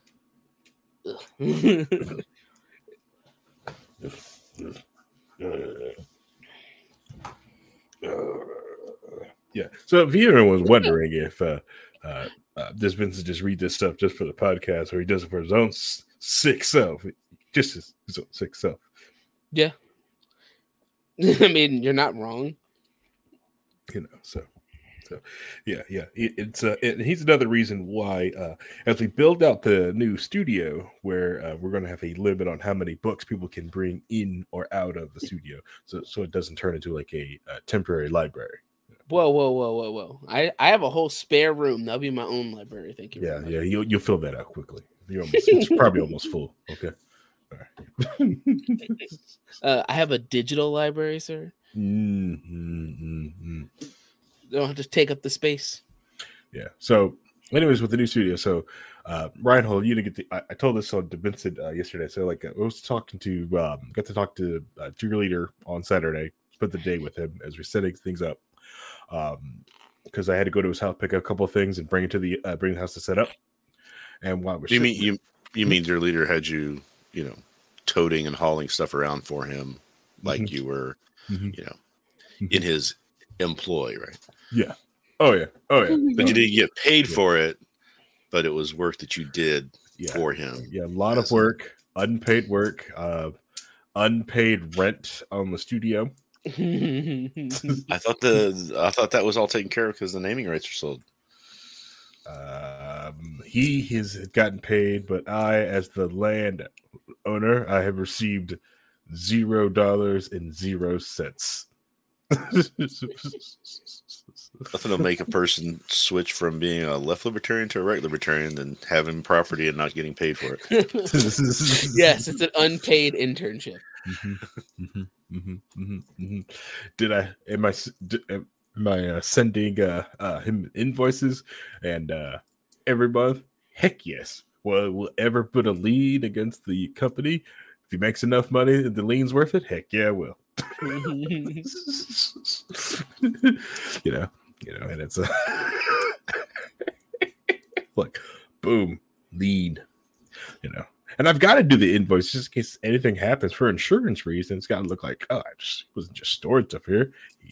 Yeah. So if anyone was wondering if this Vincent just read this stuff just for the podcast, or he does it for his own sick self, just his own sick self. Yeah. I mean, you're not wrong. So yeah. He's another reason why, as we build out the new studio, where we're going to have a limit on how many books people can bring in or out of the studio, so it doesn't turn into like a temporary library. Whoa. I have a whole spare room. That'll be my own library. Thank you. Yeah. You'll fill that out quickly. It's probably almost full. Okay. All right. I have a digital library, sir. Don't have to take up the space. Yeah. So, anyways, with the new studio, so Reinhold, you didn't get I told this on to Vincent yesterday. So, I was talking to got to talk to cheerleader on Saturday. Spent the day with him as we're setting things up. Because I had to go to his house, pick up a couple of things, and bring it to bring the house to set up. And while we're you mean your leader had you toting and hauling stuff around for him, like you were in his employ, right? Yeah. Oh yeah. But you didn't get paid for it, but it was work that you did for him. Yeah, a lot of work, unpaid work, unpaid rent on the studio. I thought that was all taken care of because the naming rights are sold. He has gotten paid, but I, as the land owner, I have received $0.00. Nothing to make a person switch from being a left libertarian to a right libertarian than having property and not getting paid for it. Yes, it's an unpaid internship. Am I sending him invoices and every month? Heck yes. Well, will ever put a lien against the company if he makes enough money and the lien's worth it? Heck yeah, I will. And it's a like, boom, lead, And I've got to do the invoice just in case anything happens for insurance reasons. It's got to look like, I wasn't just storing stuff here.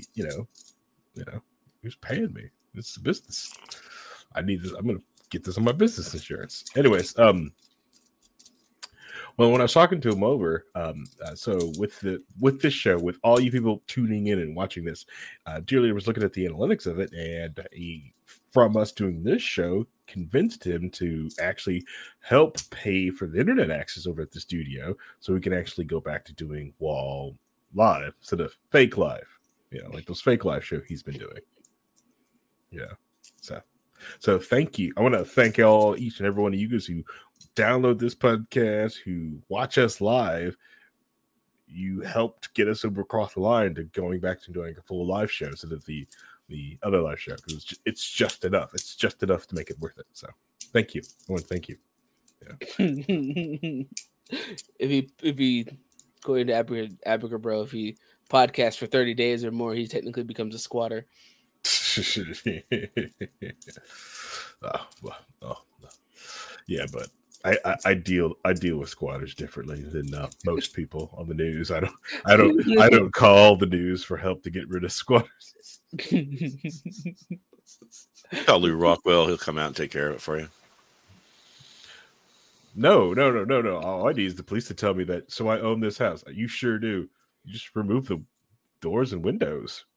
Who's paying me? This is a business. I need this. I'm going to get this on my business insurance. Anyways, well, when I was talking to him over, so with this show, with all you people tuning in and watching this, Julia was looking at the analytics of it, and he, from us doing this show, convinced him to actually help pay for the internet access over at the studio, so we can actually go back to doing wall live instead of fake live, like those fake live show he's been doing. So thank you. I want to thank each and every one of you guys who download this podcast, who watch us live. You helped get us over across the line to going back to doing a full live show, so that the other live show, because it's just enough. It's just enough to make it worth it. So thank you. I want to thank you. If he going to Abigail, bro, if he podcasts for 30 days or more, he technically becomes a squatter. Yeah, but I deal with squatters differently than most people on the news. I don't call the news for help to get rid of squatters. Call Lou Rockwell. He'll come out and take care of it for you. No. All I need is the police to tell me that. So I own this house. You sure do. You just remove the doors and windows.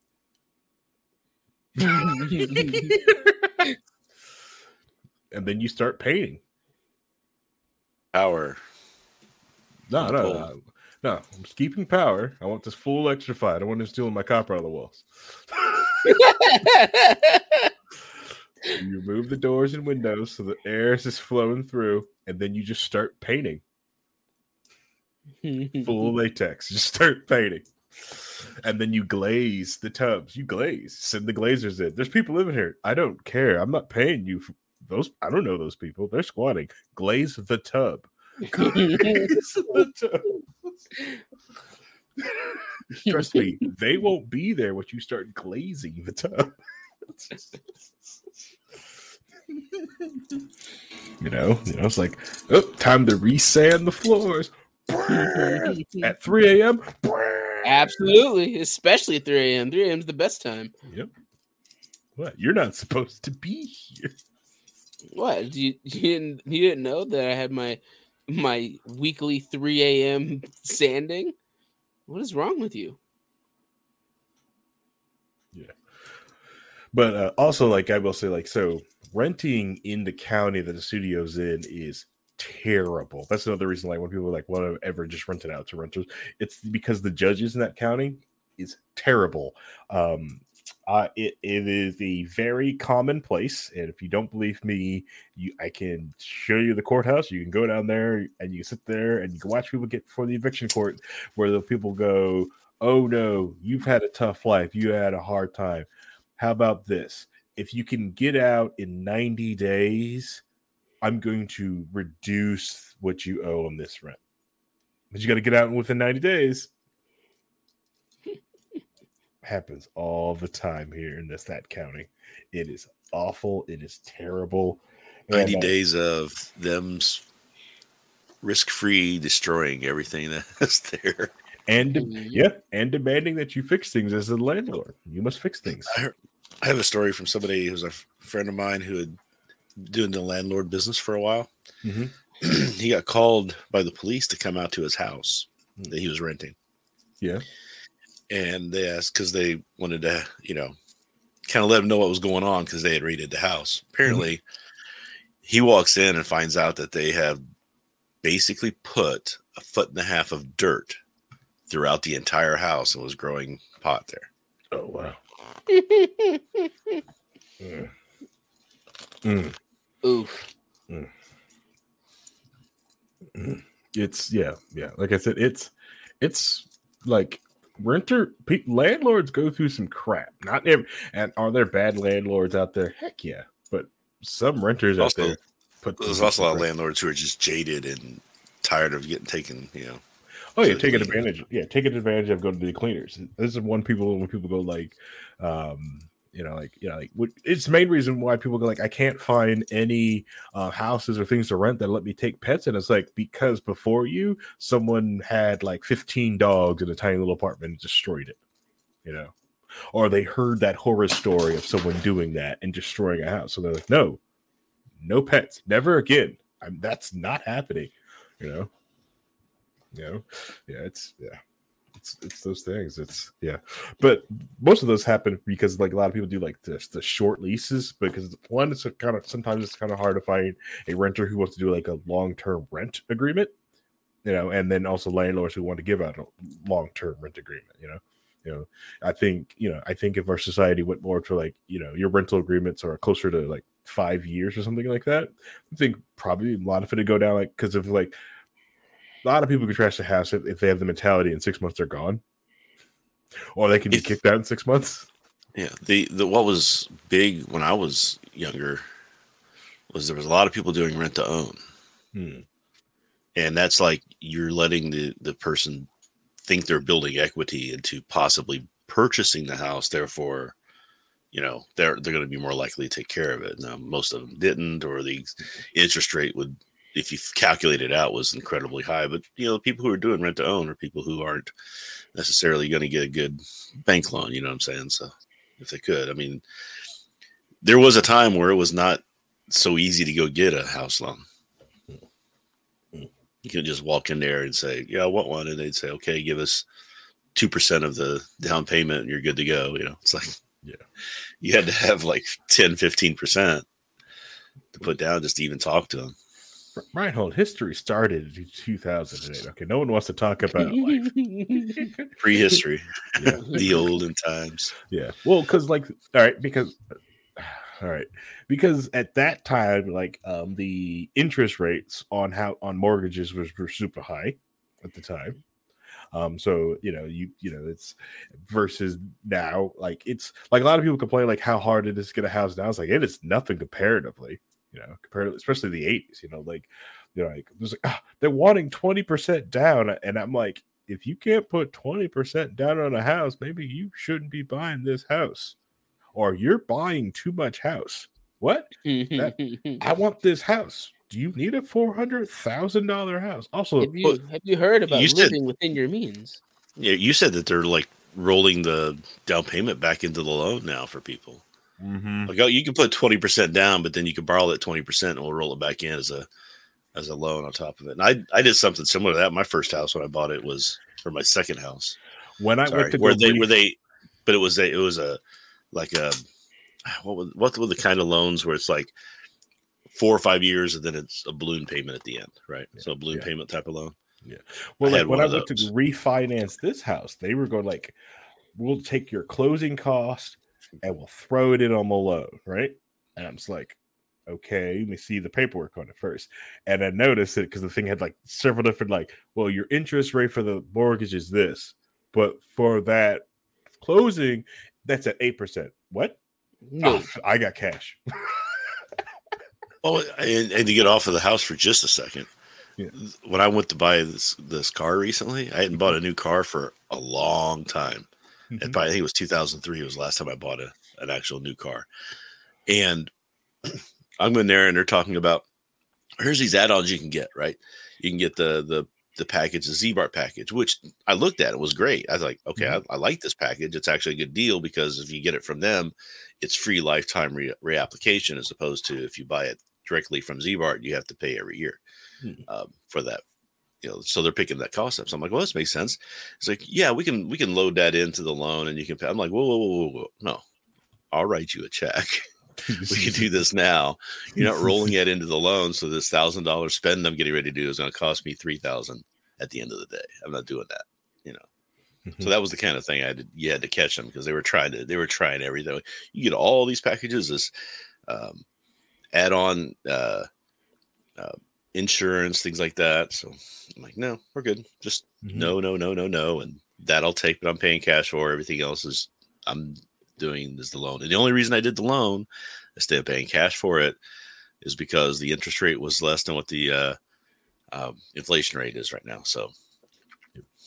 And then you start painting. Power. No. I'm just keeping power. I want this full electrified. I don't want to steal my copper out of the walls. You remove the doors and windows so the air is just flowing through, and then you just start painting. Full latex. Just start painting. And then you glaze the tubs. Send the glazers in. There's people living here. I don't care. I'm not paying you for those. I don't know those people. They're squatting. Glaze the tub. Glaze the tub. Trust me, they won't be there when you start glazing the tub. It's like, time to resand the floors at 3 a.m. Absolutely, especially at 3 a.m. 3 a.m. is the best time. Yep. What? You're not supposed to be here. What? You didn't know that I had my weekly 3 a.m. sanding? What is wrong with you? Yeah. But also, like, I will say, so renting in the county that the studio's in is terrible. That's another reason, when people want to ever just rent it out to renters, it's because the judges in that county is terrible. It is a very common place, and if you don't believe me, I can show you the courthouse. You can go down there and you sit there and you can watch people get before the eviction court, where the people go, "Oh no, you've had a tough life. You had a hard time. How about this? If you can get out in 90 days, I'm going to reduce what you owe on this rent. But you got to get out within 90 days." Happens all the time here in that county. It is awful. It is terrible. 90 days of them risk-free destroying everything that's there. And demanding that you fix things as a landlord. You must fix things. I have a story from somebody who's a friend of mine who had doing the landlord business for a while. Mm-hmm. He got called by the police to come out to his house that he was renting. Yeah. And they asked, because they wanted to, kind of let him know what was going on, because they had raided the house. Apparently, he walks in and finds out that they have basically put 1.5 feet of dirt throughout the entire house and was growing pot there. Oh, wow. Oof. It's like I said, it's like landlords go through some crap. Not every, and are there bad landlords out there? Heck yeah, but some renters also, out there there's also a lot of landlords who are just jaded and tired of getting taken. Oh yeah, taking advantage. Yeah, taking advantage of going to the cleaners. This is when people go like, it's the main reason why people go like, I can't find any houses or things to rent that let me take pets, and it's like because before you, someone had like 15 dogs in a tiny little apartment and destroyed it, or they heard that horror story of someone doing that and destroying a house, so they're like, no pets, never again. That's not happening, it's those things. But most of those happen because like a lot of people do like the short leases, because one, sometimes it's kind of hard to find a renter who wants to do like a long-term rent agreement, and then also landlords who want to give out a long-term rent agreement, I think if our society went more to like, your rental agreements are closer to like 5 years or something like that, I think probably a lot of it would go down, like, because of like a lot of people could trash the house if they have the mentality in 6 months they're gone, or they can be kicked out in 6 months. Yeah, the what was big when I was younger was there was a lot of people doing rent to own, and that's like you're letting the person think they're building equity into possibly purchasing the house. Therefore, they're going to be more likely to take care of it. Now, most of them didn't, or the interest rate would, if you calculate it out, was incredibly high. But the people who are doing rent to own are people who aren't necessarily going to get a good bank loan. You know what I'm saying? So if they could, I mean, there was a time where it was not so easy to go get a house loan. You can just walk in there and say, yeah, I want one. And they'd say, okay, give us 2% of the down payment and you're good to go. It's like, you had to have like 10, 15% to put down just to even talk to them. Reinhold, history started in 2008. Okay, no one wants to talk about life. Prehistory. The olden times. Yeah. Well, because because at that time, like the interest rates on mortgages were super high at the time. So it's versus now, like it's like a lot of people complain like how hard it is to get a house now. It's like it is nothing comparatively, comparatively, especially the 80s, like there's like they're wanting 20% down, and I'm like, if you can't put 20% down on a house, maybe you shouldn't be buying this house, or you're buying too much house. What? I want this house. Do you need a $400,000 house? Also, have you heard about living within your means? Yeah, you said that they're like rolling the down payment back into the loan now for people. Mm-hmm. Like, you can put 20% down, but then you can borrow that 20% and we'll roll it back in as a loan on top of it. And I did something similar to that. My first house when I bought it was for my second house. When I went to but it was a what were the kind of loans where it's like 4 or 5 years and then it's a balloon payment at the end, right? So a balloon payment type of loan. Yeah. Well, like when I went to refinance this house, they were going like, we'll take your closing cost and we'll throw it in on the loan, right? And I'm just like, okay, let me see the paperwork on it first. And I noticed it because the thing had like several different, like, well, your interest rate for the mortgage is this, but for that closing, that's at 8%. What? No, I got cash. Oh, and to get off of the house for just a second. Yeah. When I went to buy this car recently, I hadn't bought a new car for a long time. Mm-hmm. And probably, I think it was 2003 was the last time I bought an actual new car. And I'm in there and they're talking about, here's these add-ons you can get, right? You can get the package, the Z-Bar package, which I looked at. It was great. I was like, okay, I like this package. It's actually a good deal because if you get it from them, it's free lifetime reapplication, as opposed to if you buy it directly from Z-Bar, you have to pay every year for that. So they're picking that cost up. So I'm like, well, this makes sense. It's like, yeah, we can load that into the loan and you can pay. I'm like, whoa. No, I'll write you a check. We can do this now. You're not rolling it into the loan. So this $1,000 spend I'm getting ready to do is going to cost me $3,000 at the end of the day. I'm not doing that, So that was the kind of thing you had to catch them because they were trying everything. You get all these packages, this add-on insurance, things like that. So I'm like, no, we're good. Just no. And that I'll take, but I'm paying cash for. Everything else is I'm doing is the loan. And the only reason I did the loan instead of paying cash for it is because the interest rate was less than what the inflation rate is right now. So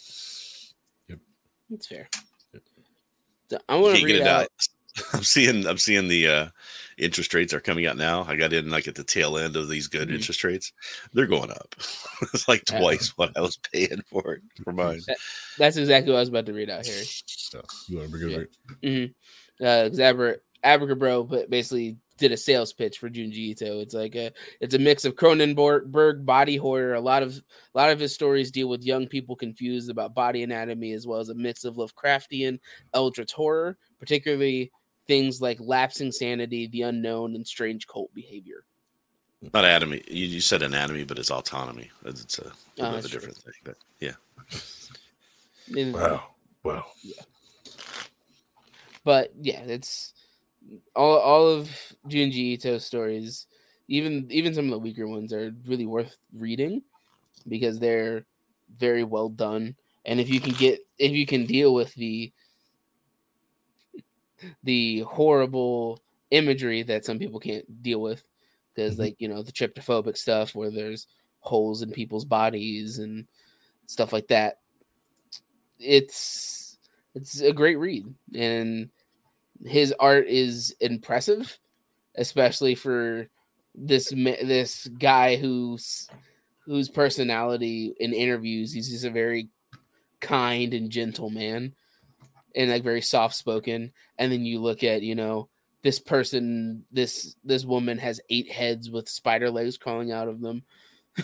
It's fair. So I want to read out. I'm seeing the interest rates are coming out now. I got in like at the tail end of these good interest rates. They're going up. It's like twice what I was paying for it for mine. That's exactly what I was about to read out here. So, you want to bring it Mm-hmm. Abracabro, but basically did a sales pitch for Junji Ito. It's like it's a mix of Cronenberg body horror. A lot of his stories deal with young people confused about body anatomy, as well as a mix of Lovecraftian eldritch horror, particularly things like lapsing sanity, the unknown, and strange cult behavior. Not anatomy. You said anatomy, but it's autonomy. It's a little bit of a different thing. But yeah. Wow. Yeah. But yeah, it's all of Junji Ito's stories, even some of the weaker ones, are really worth reading because they're very well done. And if you can deal with the horrible imagery that some people can't deal with, because like, the tryptophobic stuff where there's holes in people's bodies and stuff like that, it's a great read. And his art is impressive, especially for this guy whose personality in interviews, he's just a very kind and gentle man and like very soft spoken. And then you look at, this person, this woman has 8 heads with spider legs crawling out of them.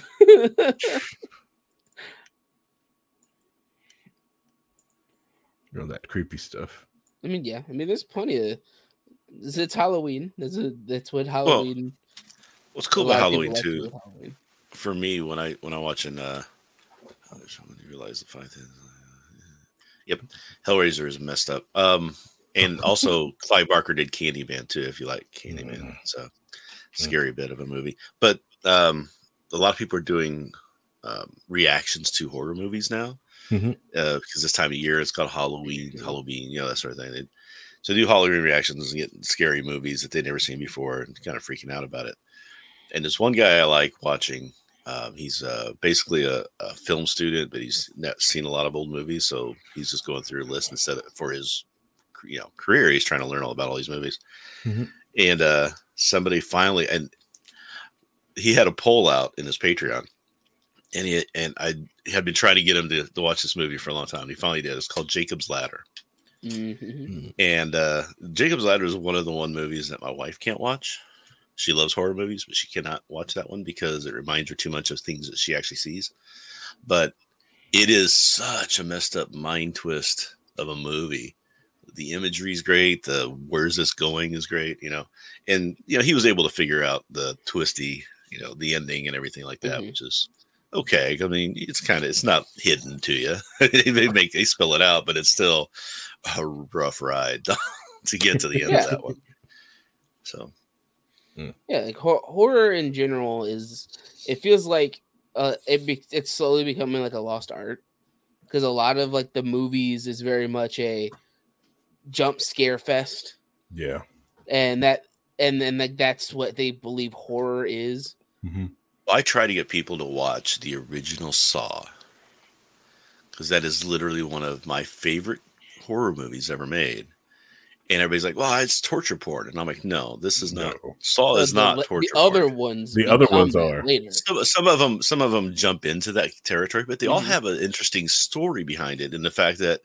That creepy stuff. I mean, yeah. I mean, there's plenty of. It's Halloween. That's what Halloween. What's cool about Halloween too, for me, when I watch when you realize the 5 things. Yep, Hellraiser is messed up. And also Clive Barker did Candyman too. If you like Candyman, it's a scary bit of a movie. But a lot of people are doing reactions to horror movies now. Because this time of year it's called Halloween, that sort of thing. So do Halloween reactions and get scary movies that they'd never seen before and kind of freaking out about it. And there's one guy I like watching. He's basically a film student, but he's seen a lot of old movies, so he's just going through a list instead for his career. He's trying to learn all about all these movies. And somebody finally, and he had a poll out in his Patreon. And I had been trying to get him to watch this movie for a long time. He finally did. It's called Jacob's Ladder. And Jacob's Ladder is one of the movies that my wife can't watch. She loves horror movies, but she cannot watch that one because it reminds her too much of things that she actually sees. But it is such a messed up mind twist of a movie. The imagery is great. The where's this going is great, And, he was able to figure out the twisty, the ending and everything like that, which is okay. I mean, it's not hidden to you. they spell it out, but it's still a rough ride to get to the end of that one. So, yeah, like horror in general it feels like it's slowly becoming like a lost art, because a lot of like the movies is very much a jump scare fest. Yeah, and then like that's what they believe horror is. I try to get people to watch the original Saw, because that is literally one of my favorite horror movies ever made. And everybody's like, well, it's torture porn. And I'm like, no, this is not. Saw is not torture porn. The other ones are. Later. Some of them jump into that territory, but they all have an interesting story behind it. And the fact that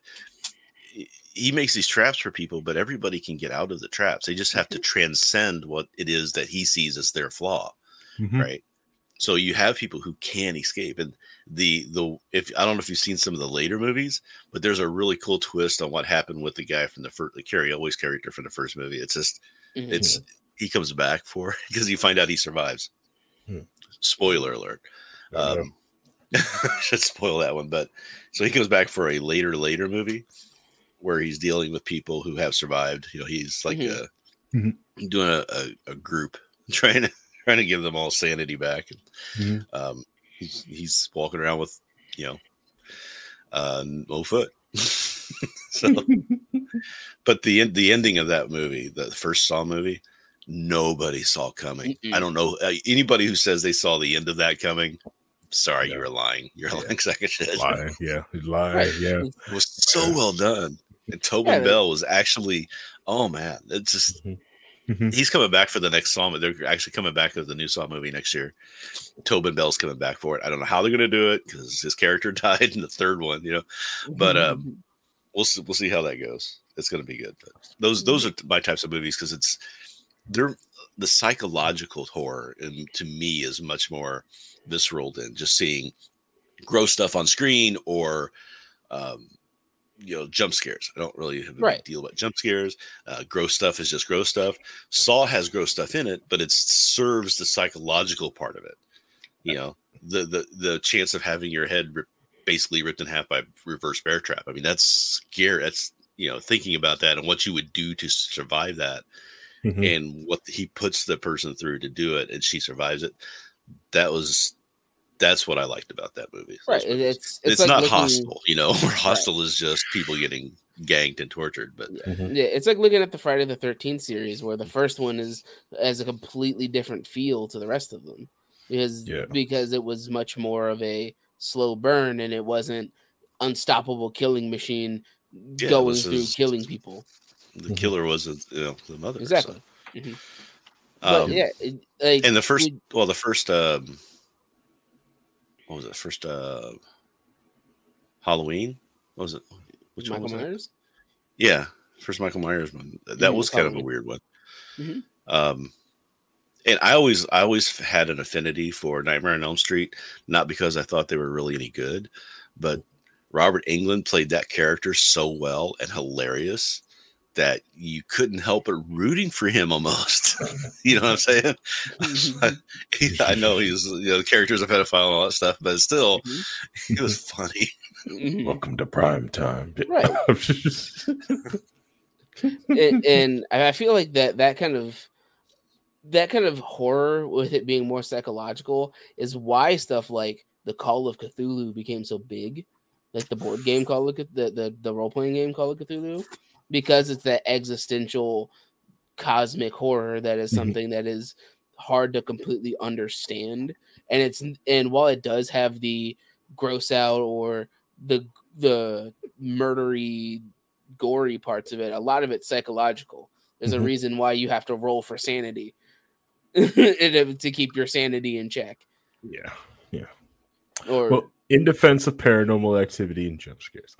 he makes these traps for people, but everybody can get out of the traps. They just have to transcend what it is that he sees as their flaw. Right. So you have people who can escape. And if I don't know if you've seen some of the later movies, but there's a really cool twist on what happened with the guy from the Carrie Elway's character from the first movie. It's just, he comes back because you find out he survives. Spoiler alert. Should spoil that one. But so he comes back for a later movie where he's dealing with people who have survived. He's like doing a group trying to give them all sanity back. He's walking around with, no foot. So, but the ending of that movie, the first Saw movie, nobody saw coming. I don't know anybody who says they saw the end of that coming. sorry, Yeah. you were lying. You're a Yeah. lying sack of shit. Lying, yeah, lying, Right. yeah. It was so well done. And Tobin Yeah, Bell was actually, oh man, it's just Mhm. he's coming back for the next Saw. They're actually coming back with the new Saw movie next year. Tobin Bell's coming back for it. I don't know how they're going to do it because his character died in the third one, But we'll see how that goes. It's going to be good. But those are my types of movies because they're the psychological horror, and to me is much more visceral than just seeing gross stuff on screen or jump scares. I don't really have a big deal about jump scares. Gross stuff is just gross stuff. Saw has gross stuff in it, but it serves the psychological part of it. The chance of having your head basically ripped in half by reverse bear trap. I mean, that's scary. That's thinking about that and what you would do to survive that, and what he puts the person through to do it, and she survives it. That's what I liked about that movie. Right. It's like not Hostel, where Hostel is just people getting ganked and tortured. But yeah, it's like looking at the Friday the 13th series, where the first one has a completely different feel to the rest of them, because it was much more of a slow burn, and it wasn't unstoppable killing machine going through killing people. The killer wasn't the mother. Exactly. So. But and the first what was it? First Halloween? What was it? Which Michael one was Myers? That? Yeah, first Michael Myers one. That was kind of a weird one. And I always had an affinity for Nightmare on Elm Street, not because I thought they were really any good, but Robert Englund played that character so well and hilarious that you couldn't help but rooting for him almost. You know what I'm saying? I know he's the character's a pedophile and all that stuff, but still, it was funny. Welcome to prime time, right? and I feel like that kind of horror, with it being more psychological, is why stuff like the Call of Cthulhu became so big, like the board game Call of the role playing game Call of Cthulhu. Because it's that existential cosmic horror that is something that is hard to completely understand. And while it does have the gross out or the murdery, gory parts of it, a lot of it's psychological. There's a reason why you have to roll for sanity to keep your sanity in check. Yeah. Or in defense of Paranormal Activity and jump scares.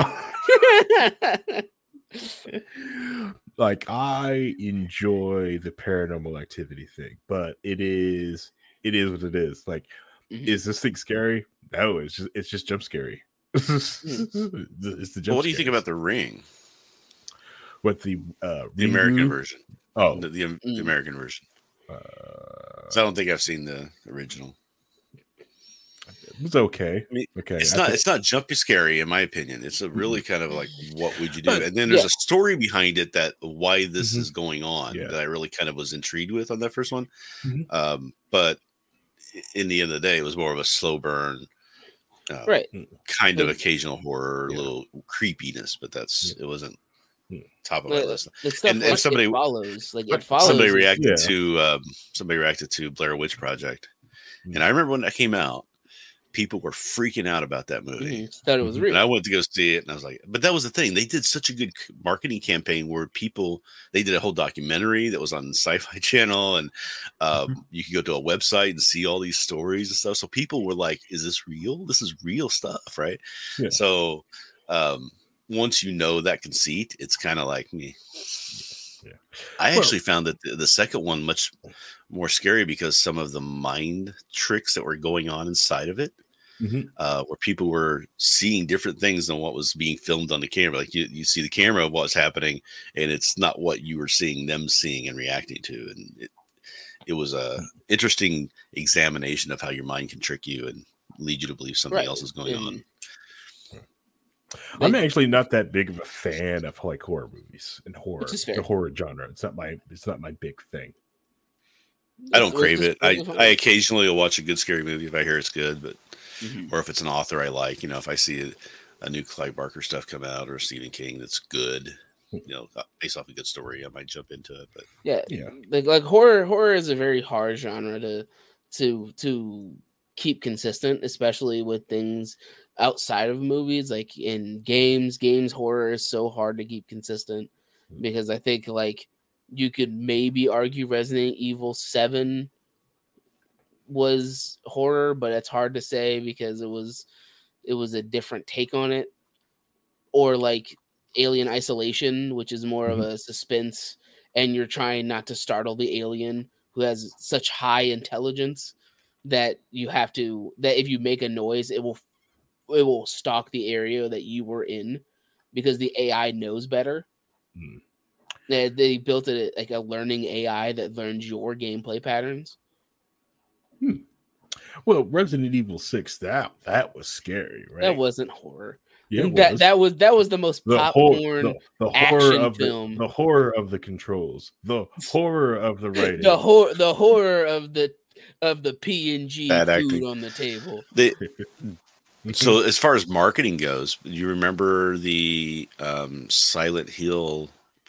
Like, I enjoy the Paranormal Activity thing, but it is what it is. Like, is this thing scary? No, it's just jump scary. It's the jump. What do you think about The Ring? What the American version? Oh, the American version. So I don't think I've seen the original. It was okay. I mean, okay, it's not jumpy scary in my opinion. It's a really kind of like, what would you do? And then there's a story behind it that why this is going on that I really kind of was intrigued with on that first one. But in the end of the day, it was more of a slow burn, kind of occasional horror, a little creepiness, but it wasn't top of my list. And somebody follows, somebody reacted to Blair Witch Project, and I remember when that came out, people were freaking out about that movie. Thought it was real. And I went to go see it, and I was like, but that was the thing. They did such a good marketing campaign where they did a whole documentary that was on the Sci-Fi Channel, and you could go to a website and see all these stories and stuff. So people were like, is this real? This is real stuff, right? Yeah. So once you know that conceit, it's kind of like me. Yeah. I actually found that the second one much more scary because some of the mind tricks that were going on inside of it, where people were seeing different things than what was being filmed on the camera. Like you see the camera of what's happening, and it's not what you were seeing them seeing and reacting to. And it was a interesting examination of how your mind can trick you and lead you to believe something else is going on. I'm actually not that big of a fan of like horror movies and the horror genre. It's not my big thing. I don't crave it. I occasionally will watch a good scary movie if I hear it's good, but or if it's an author I like. If I see a new Clive Barker stuff come out or Stephen King that's good, based off a good story, I might jump into it. But like horror is a very hard genre to keep consistent, especially with things outside of movies. Like in games horror is so hard to keep consistent, because I think like you could maybe argue Resident Evil 7 was horror, but it's hard to say because it was a different take on it. Or like Alien Isolation, which is more of a suspense, and you're trying not to startle the alien who has such high intelligence that you have to, that if you make a noise, it will stalk the area that you were in, because the AI knows better. They built it like a learning AI that learns your gameplay patterns. Well, Resident Evil 6, that was scary, right? That wasn't horror. Yeah, that was the most popcorn the horror action of film. The horror of the controls, the horror of the writing, the horror of the P&G Bad food acting on the table. So as far as marketing goes, you remember the Silent Hill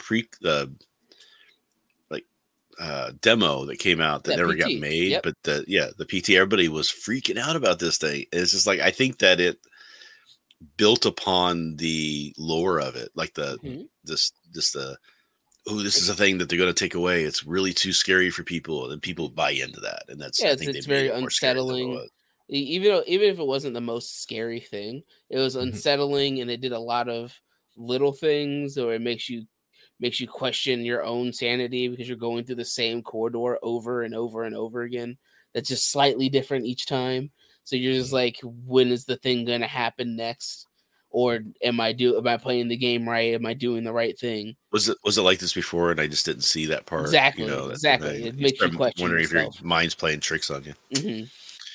demo that came out that never PT. got made, Yep. but the PT, everybody was freaking out about this thing. It's just like, I think that it built upon the lore of it, like this is a thing that they're going to take away. It's really too scary for people, and people buy into that, and that's I think it's very unsettling. Even if it wasn't the most scary thing, it was unsettling, and they did a lot of little things, or it makes you question your own sanity because you're going through the same corridor over and over and over again. That's just slightly different each time. So you're just like, when is the thing going to happen next? Or am I playing the game right? Am I doing the right thing? Was it like this before, and I just didn't see that part? Exactly. Exactly. It makes you question wondering yourself. if your mind's playing tricks on you. Mm-hmm.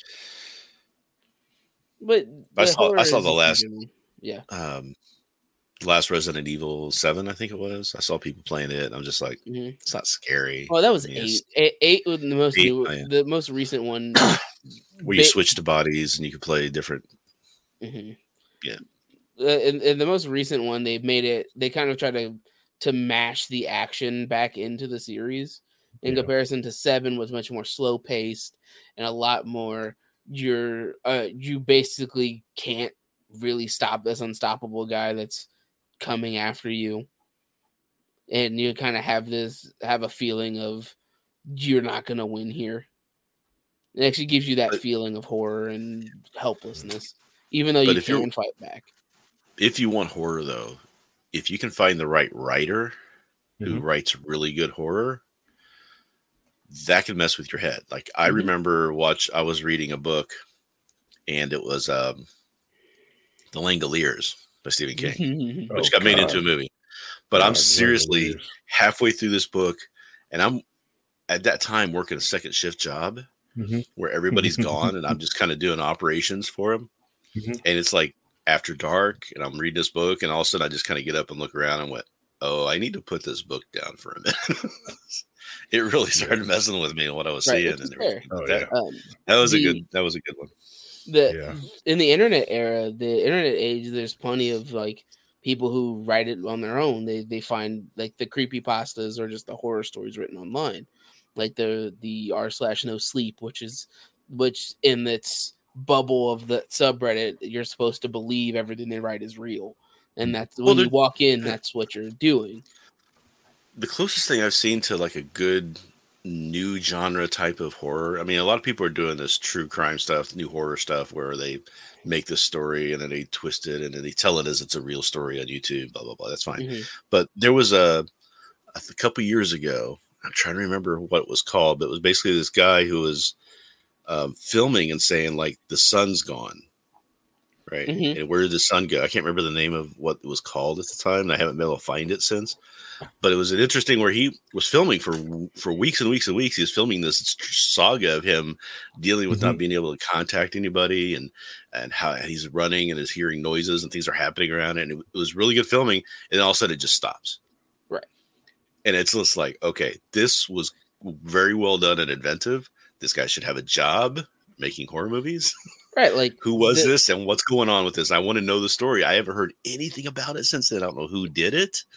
But I saw the last last Resident Evil 7, I think it was. I saw people playing it, and I'm just like, it's not scary. Oh, that was 8. 8 was the most the most recent one. Where you switch to bodies and you can play different. Yeah. In the most recent one, they made it. They kind of try to mash the action back into the series. In comparison to 7, was much more slow paced and a lot more. You basically can't really stop this unstoppable guy that's coming after you, and you kind of have a feeling of you're not gonna win here. It actually gives you that feeling of horror and helplessness, even though you can fight back. If you want horror, though, if you can find the right writer who writes really good horror, that can mess with your head. Like I remember I was reading a book, and it was The Langoliers by Stephen King, which got made into a movie. But I'm seriously halfway through this book, and I'm at that time working a second shift job where everybody's gone, and I'm just kind of doing operations for them. And it's like after dark, and I'm reading this book, and all of a sudden I just kind of get up and look around and went, "Oh, I need to put this book down for a minute." It really started messing with me and what I was seeing. And that was a good one. In the internet era, the internet age, there's plenty of like people who write it on their own. They find like the creepypastas or just the horror stories written online, like the r/no sleep, which in its bubble of the subreddit, you're supposed to believe everything they write is real, and that's when you walk in, that's what you're doing. The closest thing I've seen to like a good new genre type of horror, I mean, a lot of people are doing this true crime stuff, new horror stuff, where they make this story and then they twist it and then they tell it as it's a real story on YouTube, blah, blah, blah. That's fine. But there was a couple years ago, I'm trying to remember what it was called, but it was basically this guy who was filming and saying like, the sun's gone. Right. And where did the sun go? I can't remember the name of what it was called at the time. And I haven't been able to find it since. But it was an interesting where he was filming for weeks and weeks and weeks. He was filming this saga of him dealing with not being able to contact anybody and how he's running and is hearing noises and things are happening around it. And it was really good filming. And then all of a sudden it just stops. Right. And it's just like, okay, this was very well done and inventive. This guy should have a job making horror movies. Right, like who was this and what's going on with this? I want to know the story. I haven't heard anything about it since then. I don't know who did it,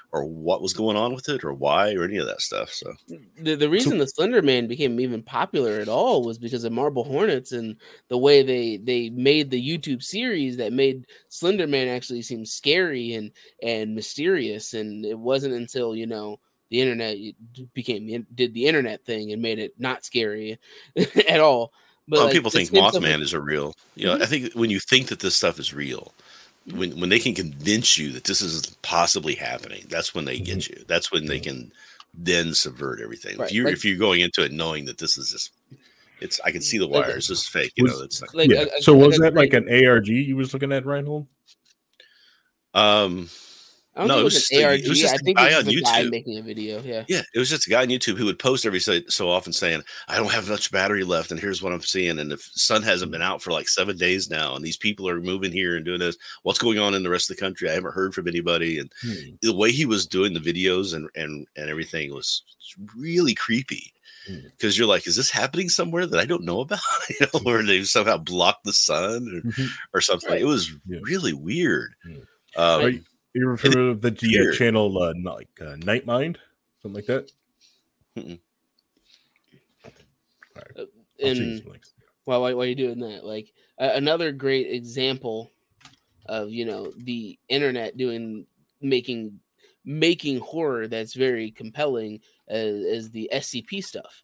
what was going on with it or why or any of that stuff. So the reason the Slender Man became even popular at all was because of Marble Hornets and the way they made the YouTube series that made Slender Man actually seem scary and mysterious. And it wasn't until, you know, the internet did the internet thing and made it not scary at all. But like, people think Mothman is a real, you know, I think when you think that this stuff is real, when they can convince you that this is possibly happening, that's when they get you. That's when they can then subvert everything. Right. If you're going into it knowing that this is just, I can see the wires. This is fake. You know, it's like, yeah. So was that like an ARG you was looking at, Reinhold? I don't think it was an ARG. I think it was on a guy YouTube making a video. Yeah. Yeah, it was just a guy on YouTube who would post every so often saying, I don't have much battery left, and here's what I'm seeing. And the sun hasn't been out for like 7 days now, and these people are moving here and doing this. What's going on in the rest of the country? I haven't heard from anybody. And the way he was doing the videos and everything was really creepy. Because you're like, is this happening somewhere that I don't know about? You know, where they somehow blocked the sun or something. Right. It was really weird. You ever heard of the channel Night Mind? Something like that? Right. And while you're doing that, like another great example of, you know, the internet making horror that's very compelling is the SCP stuff.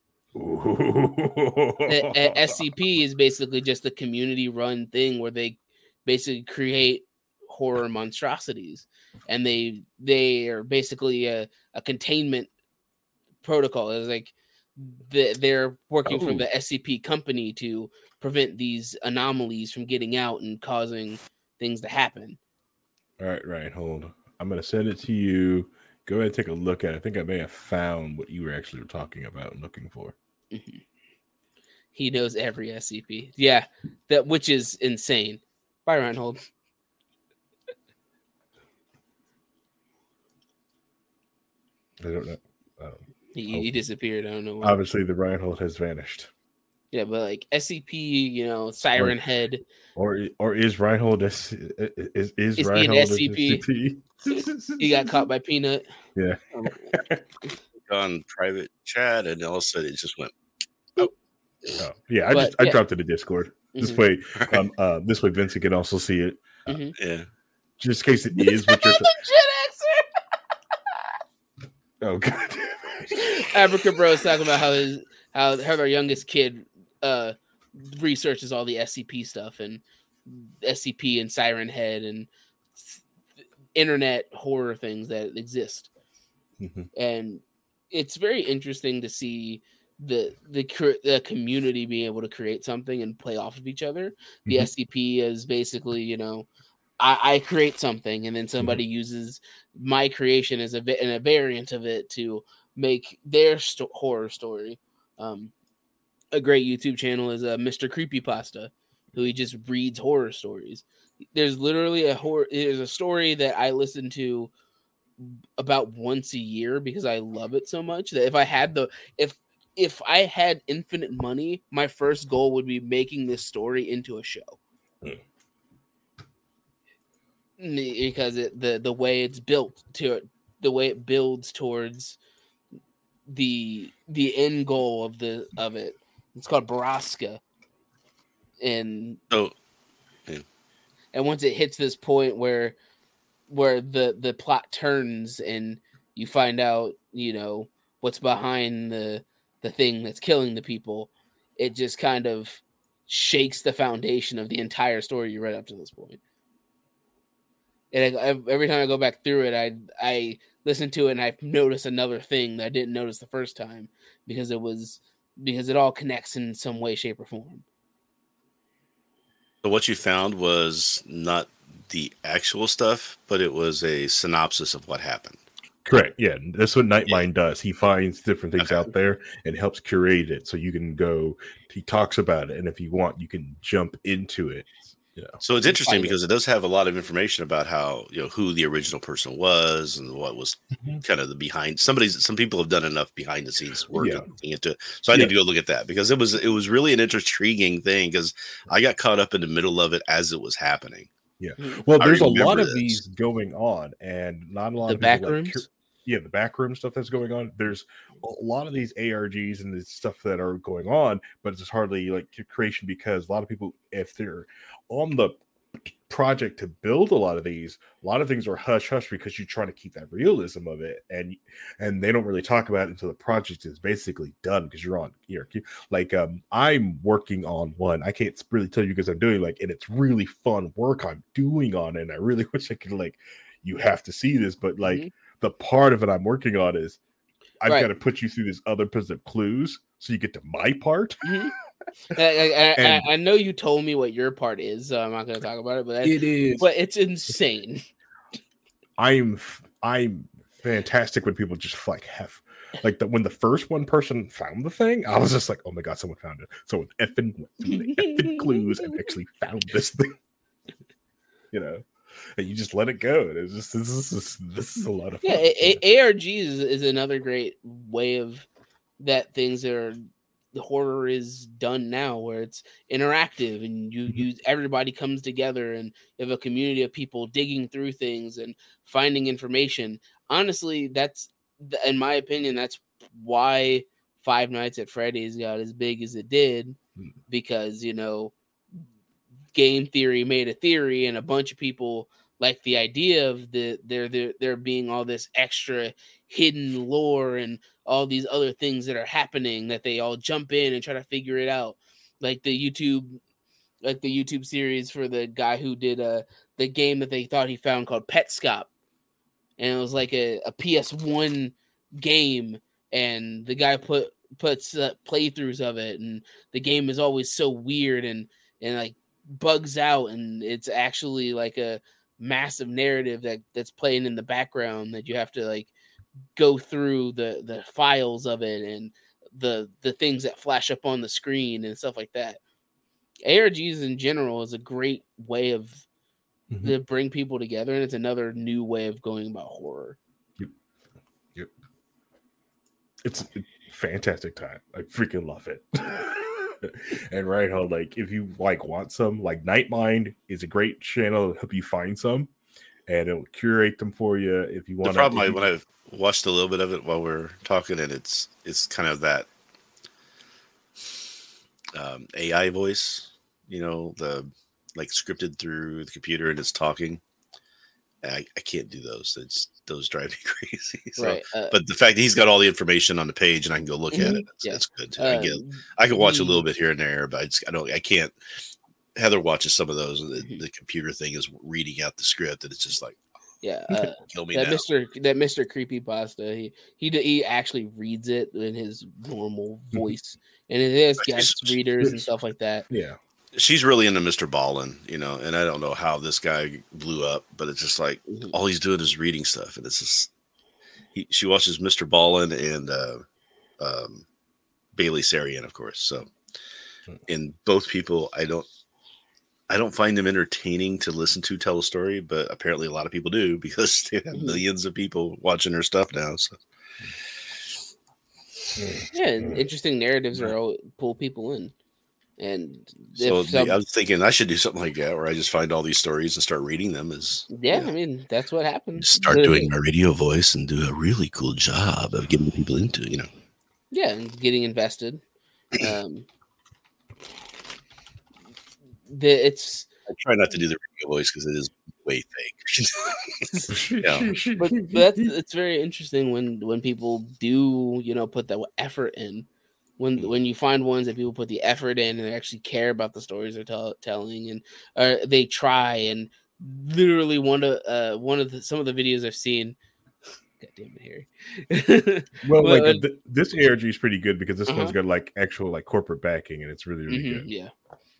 SCP is basically just a community run thing where they basically create horror monstrosities, and they are basically a containment protocol. It's like they're working for the SCP company to prevent these anomalies from getting out and causing things to happen. All right, hold on. I'm going to send it to you. Go ahead and take a look at it. I think I may have found what you were actually talking about and looking for. Mm-hmm. He knows every SCP. Yeah, which is insane. Bye, Reinhold. I don't know. He disappeared. I don't know why. Obviously, the Reinhold has vanished. Yeah, but like SCP, you know, Siren Head, or is Reinhold is Reinhold an SCP? He got caught by Peanut. Yeah. On private chat, and all of a sudden it just went. Yeah. I dropped it to Discord. This way, this way Vincent can also see it. Yeah. Just in case it is what you're. Oh god! Abracabro is talking about how their youngest kid researches all the SCP stuff and SCP and Siren Head and internet horror things that exist, and it's very interesting to see the community being able to create something and play off of each other. The SCP is basically, you know, I create something and then somebody uses my creation as a variant of it to make their horror story. A great YouTube channel is Mr. Creepypasta, who he just reads horror stories. There's literally there's a story that I listen to about once a year because I love it so much that if I had infinite money, my first goal would be making this story into a show. Because the way it's built the way it builds towards the end goal of it. It's called Baraska. And and once it hits this point where the plot turns and you find out, you know, what's behind the thing that's killing the people, it just kind of shakes the foundation of the entire story you read up to this point. And every time I go back through it, I listen to it and I notice another thing that I didn't notice the first time because it all connects in some way, shape, or form. So what you found was not the actual stuff, but it was a synopsis of what happened. Correct. Yeah, that's what Nightmind does. He finds different things out there and helps curate it, so you can go. He talks about it, and if you want, you can jump into it. Yeah. So it's interesting because it does have a lot of information about how, you know, who the original person was and what was kind of the behind. Some people have done enough behind the scenes work into it. So I need to go look at that because it was really an intriguing thing because I got caught up in the middle of it as it was happening. Yeah. Well, there's a lot of these going on, and not a lot of back rooms. the backroom stuff that's going on. There's a lot of these ARGs and this stuff that are going on, but it's just hardly like creation, because a lot of people, if they're on the project to build a lot of things are hush hush, because you're trying to keep that realism of it, and they don't really talk about it until the project is basically done, because you're on ERQ. Like I'm working on one. I can't really tell you because I'm doing and it's really fun work I'm doing on it, and I really wish I could you have to see this, but the part of it I'm working on is I've got to put you through this other piece of clues so you get to my part. I know you told me what your part is, so I'm not going to talk about it. But it is, but it's insane. I'm fantastic when people just have when the first one person found the thing, I was just like, oh my god, someone found it. Someone effing went through the effing clues and actually found this thing. And you just let it go. It's just this is a lot of fun. ARG is another great way of that things are. The horror is done now, where it's interactive and everybody comes together and you have a community of people digging through things and finding information. Honestly, that's, in my opinion, that's why Five Nights at Freddy's got as big as it did, because game theory made a theory, and a bunch of people like the idea of there being all this extra hidden lore and all these other things that are happening, that they all jump in and try to figure it out. Like the YouTube series for the guy who did the game that they thought he found called Petscop. And it was like a PS1 game, and the guy puts playthroughs of it, and the game is always so weird and bugs out, and it's actually like a massive narrative that's playing in the background that you have to go through the files of it and the things that flash up on the screen and stuff like that. ARGs in general is a great way of to bring people together, and it's another new way of going about horror. Yep. It's a fantastic time. I freaking love it. And if you want some, Nightmind is a great channel to help you find some, and it'll curate them for you if you want. The problem when I've watched a little bit of it while we're talking, and it's kind of that AI voice, the scripted through the computer and it's talking. I can't do those. Those drive me crazy. So, right. But the fact that he's got all the information on the page and I can go look at it, that's good too. I can watch a little bit here and there, but I can't. Heather watches some of those. The computer thing is reading out the script, and it's just kill me that now. Mr. Creepypasta, he actually reads it in his normal voice, and it has guest readers and stuff like that. Yeah. She's really into Mr. Ballin, and I don't know how this guy blew up, but it's just all he's doing is reading stuff, and it's just she watches Mr. Ballin and Bailey Sarian, of course. So, and both people, I don't find them entertaining to listen to tell a story, but apparently a lot of people do, because they have millions of people watching her stuff now. So, and interesting narratives pull people in. And so I was thinking I should do something like that, where I just find all these stories and start reading them. I mean, that's what happens. Start doing my radio voice and do a really cool job of getting people into, Yeah, and getting invested. I try not to do the radio voice because it is way fake. But it's very interesting when people do put that effort in. When you find ones that people put the effort in and they actually care about the stories they're telling, and they try, and literally some of the videos I've seen. God damn it, Harry. Well, this ARG is pretty good because this one's got actual corporate backing, and it's really really good. Yeah.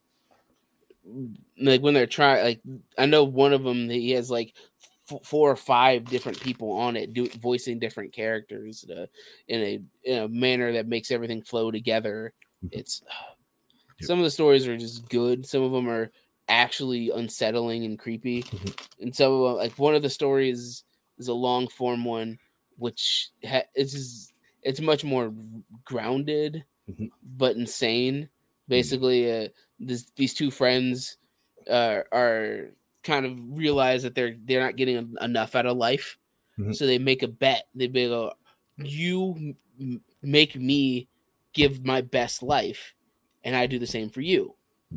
When they're trying, I know one of them, he has 4 or 5 different people on it voicing different characters in a manner that makes everything flow together. It's some of the stories are just good. Some of them are actually unsettling and creepy. And some of them, one of the stories is a long form one, which it's much more grounded, but insane. Basically, these 2 friends are kind of realize that they're not getting enough out of life, So they make a bet. They go, you make me give my best life, and I do the same for you.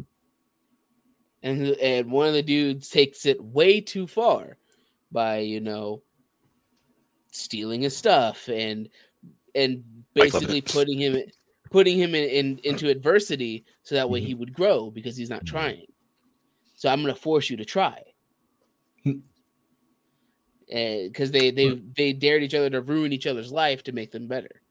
And one of the dudes takes it way too far by, stealing his stuff and basically putting him into adversity so that way he would grow because he's not trying. So I'm going to force you to try. Because they dared each other to ruin each other's life to make them better.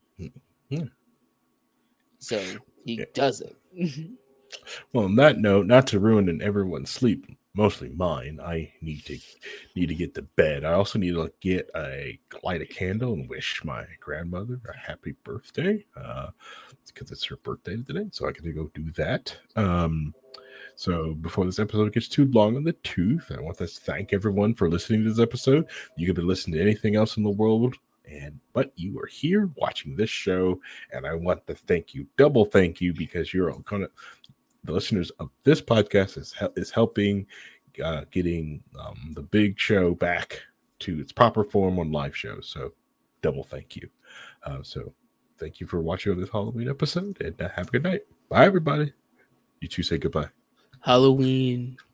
So he does it. Well, on that note, not to ruin everyone's sleep, mostly mine, I need to get to bed. I also need to light a candle and wish my grandmother a happy birthday. Because it's her birthday today, so I get to go do that. So before this episode gets too long in the tooth, I want to thank everyone for listening to this episode. You could be listening to anything else in the world, but you are here watching this show, and I want to thank you, double thank you, because you're all the listeners of this podcast is helping getting the big show back to its proper form on live shows. So double thank you. So thank you for watching this Halloween episode, and have a good night. Bye, everybody. You two say goodbye. Halloween.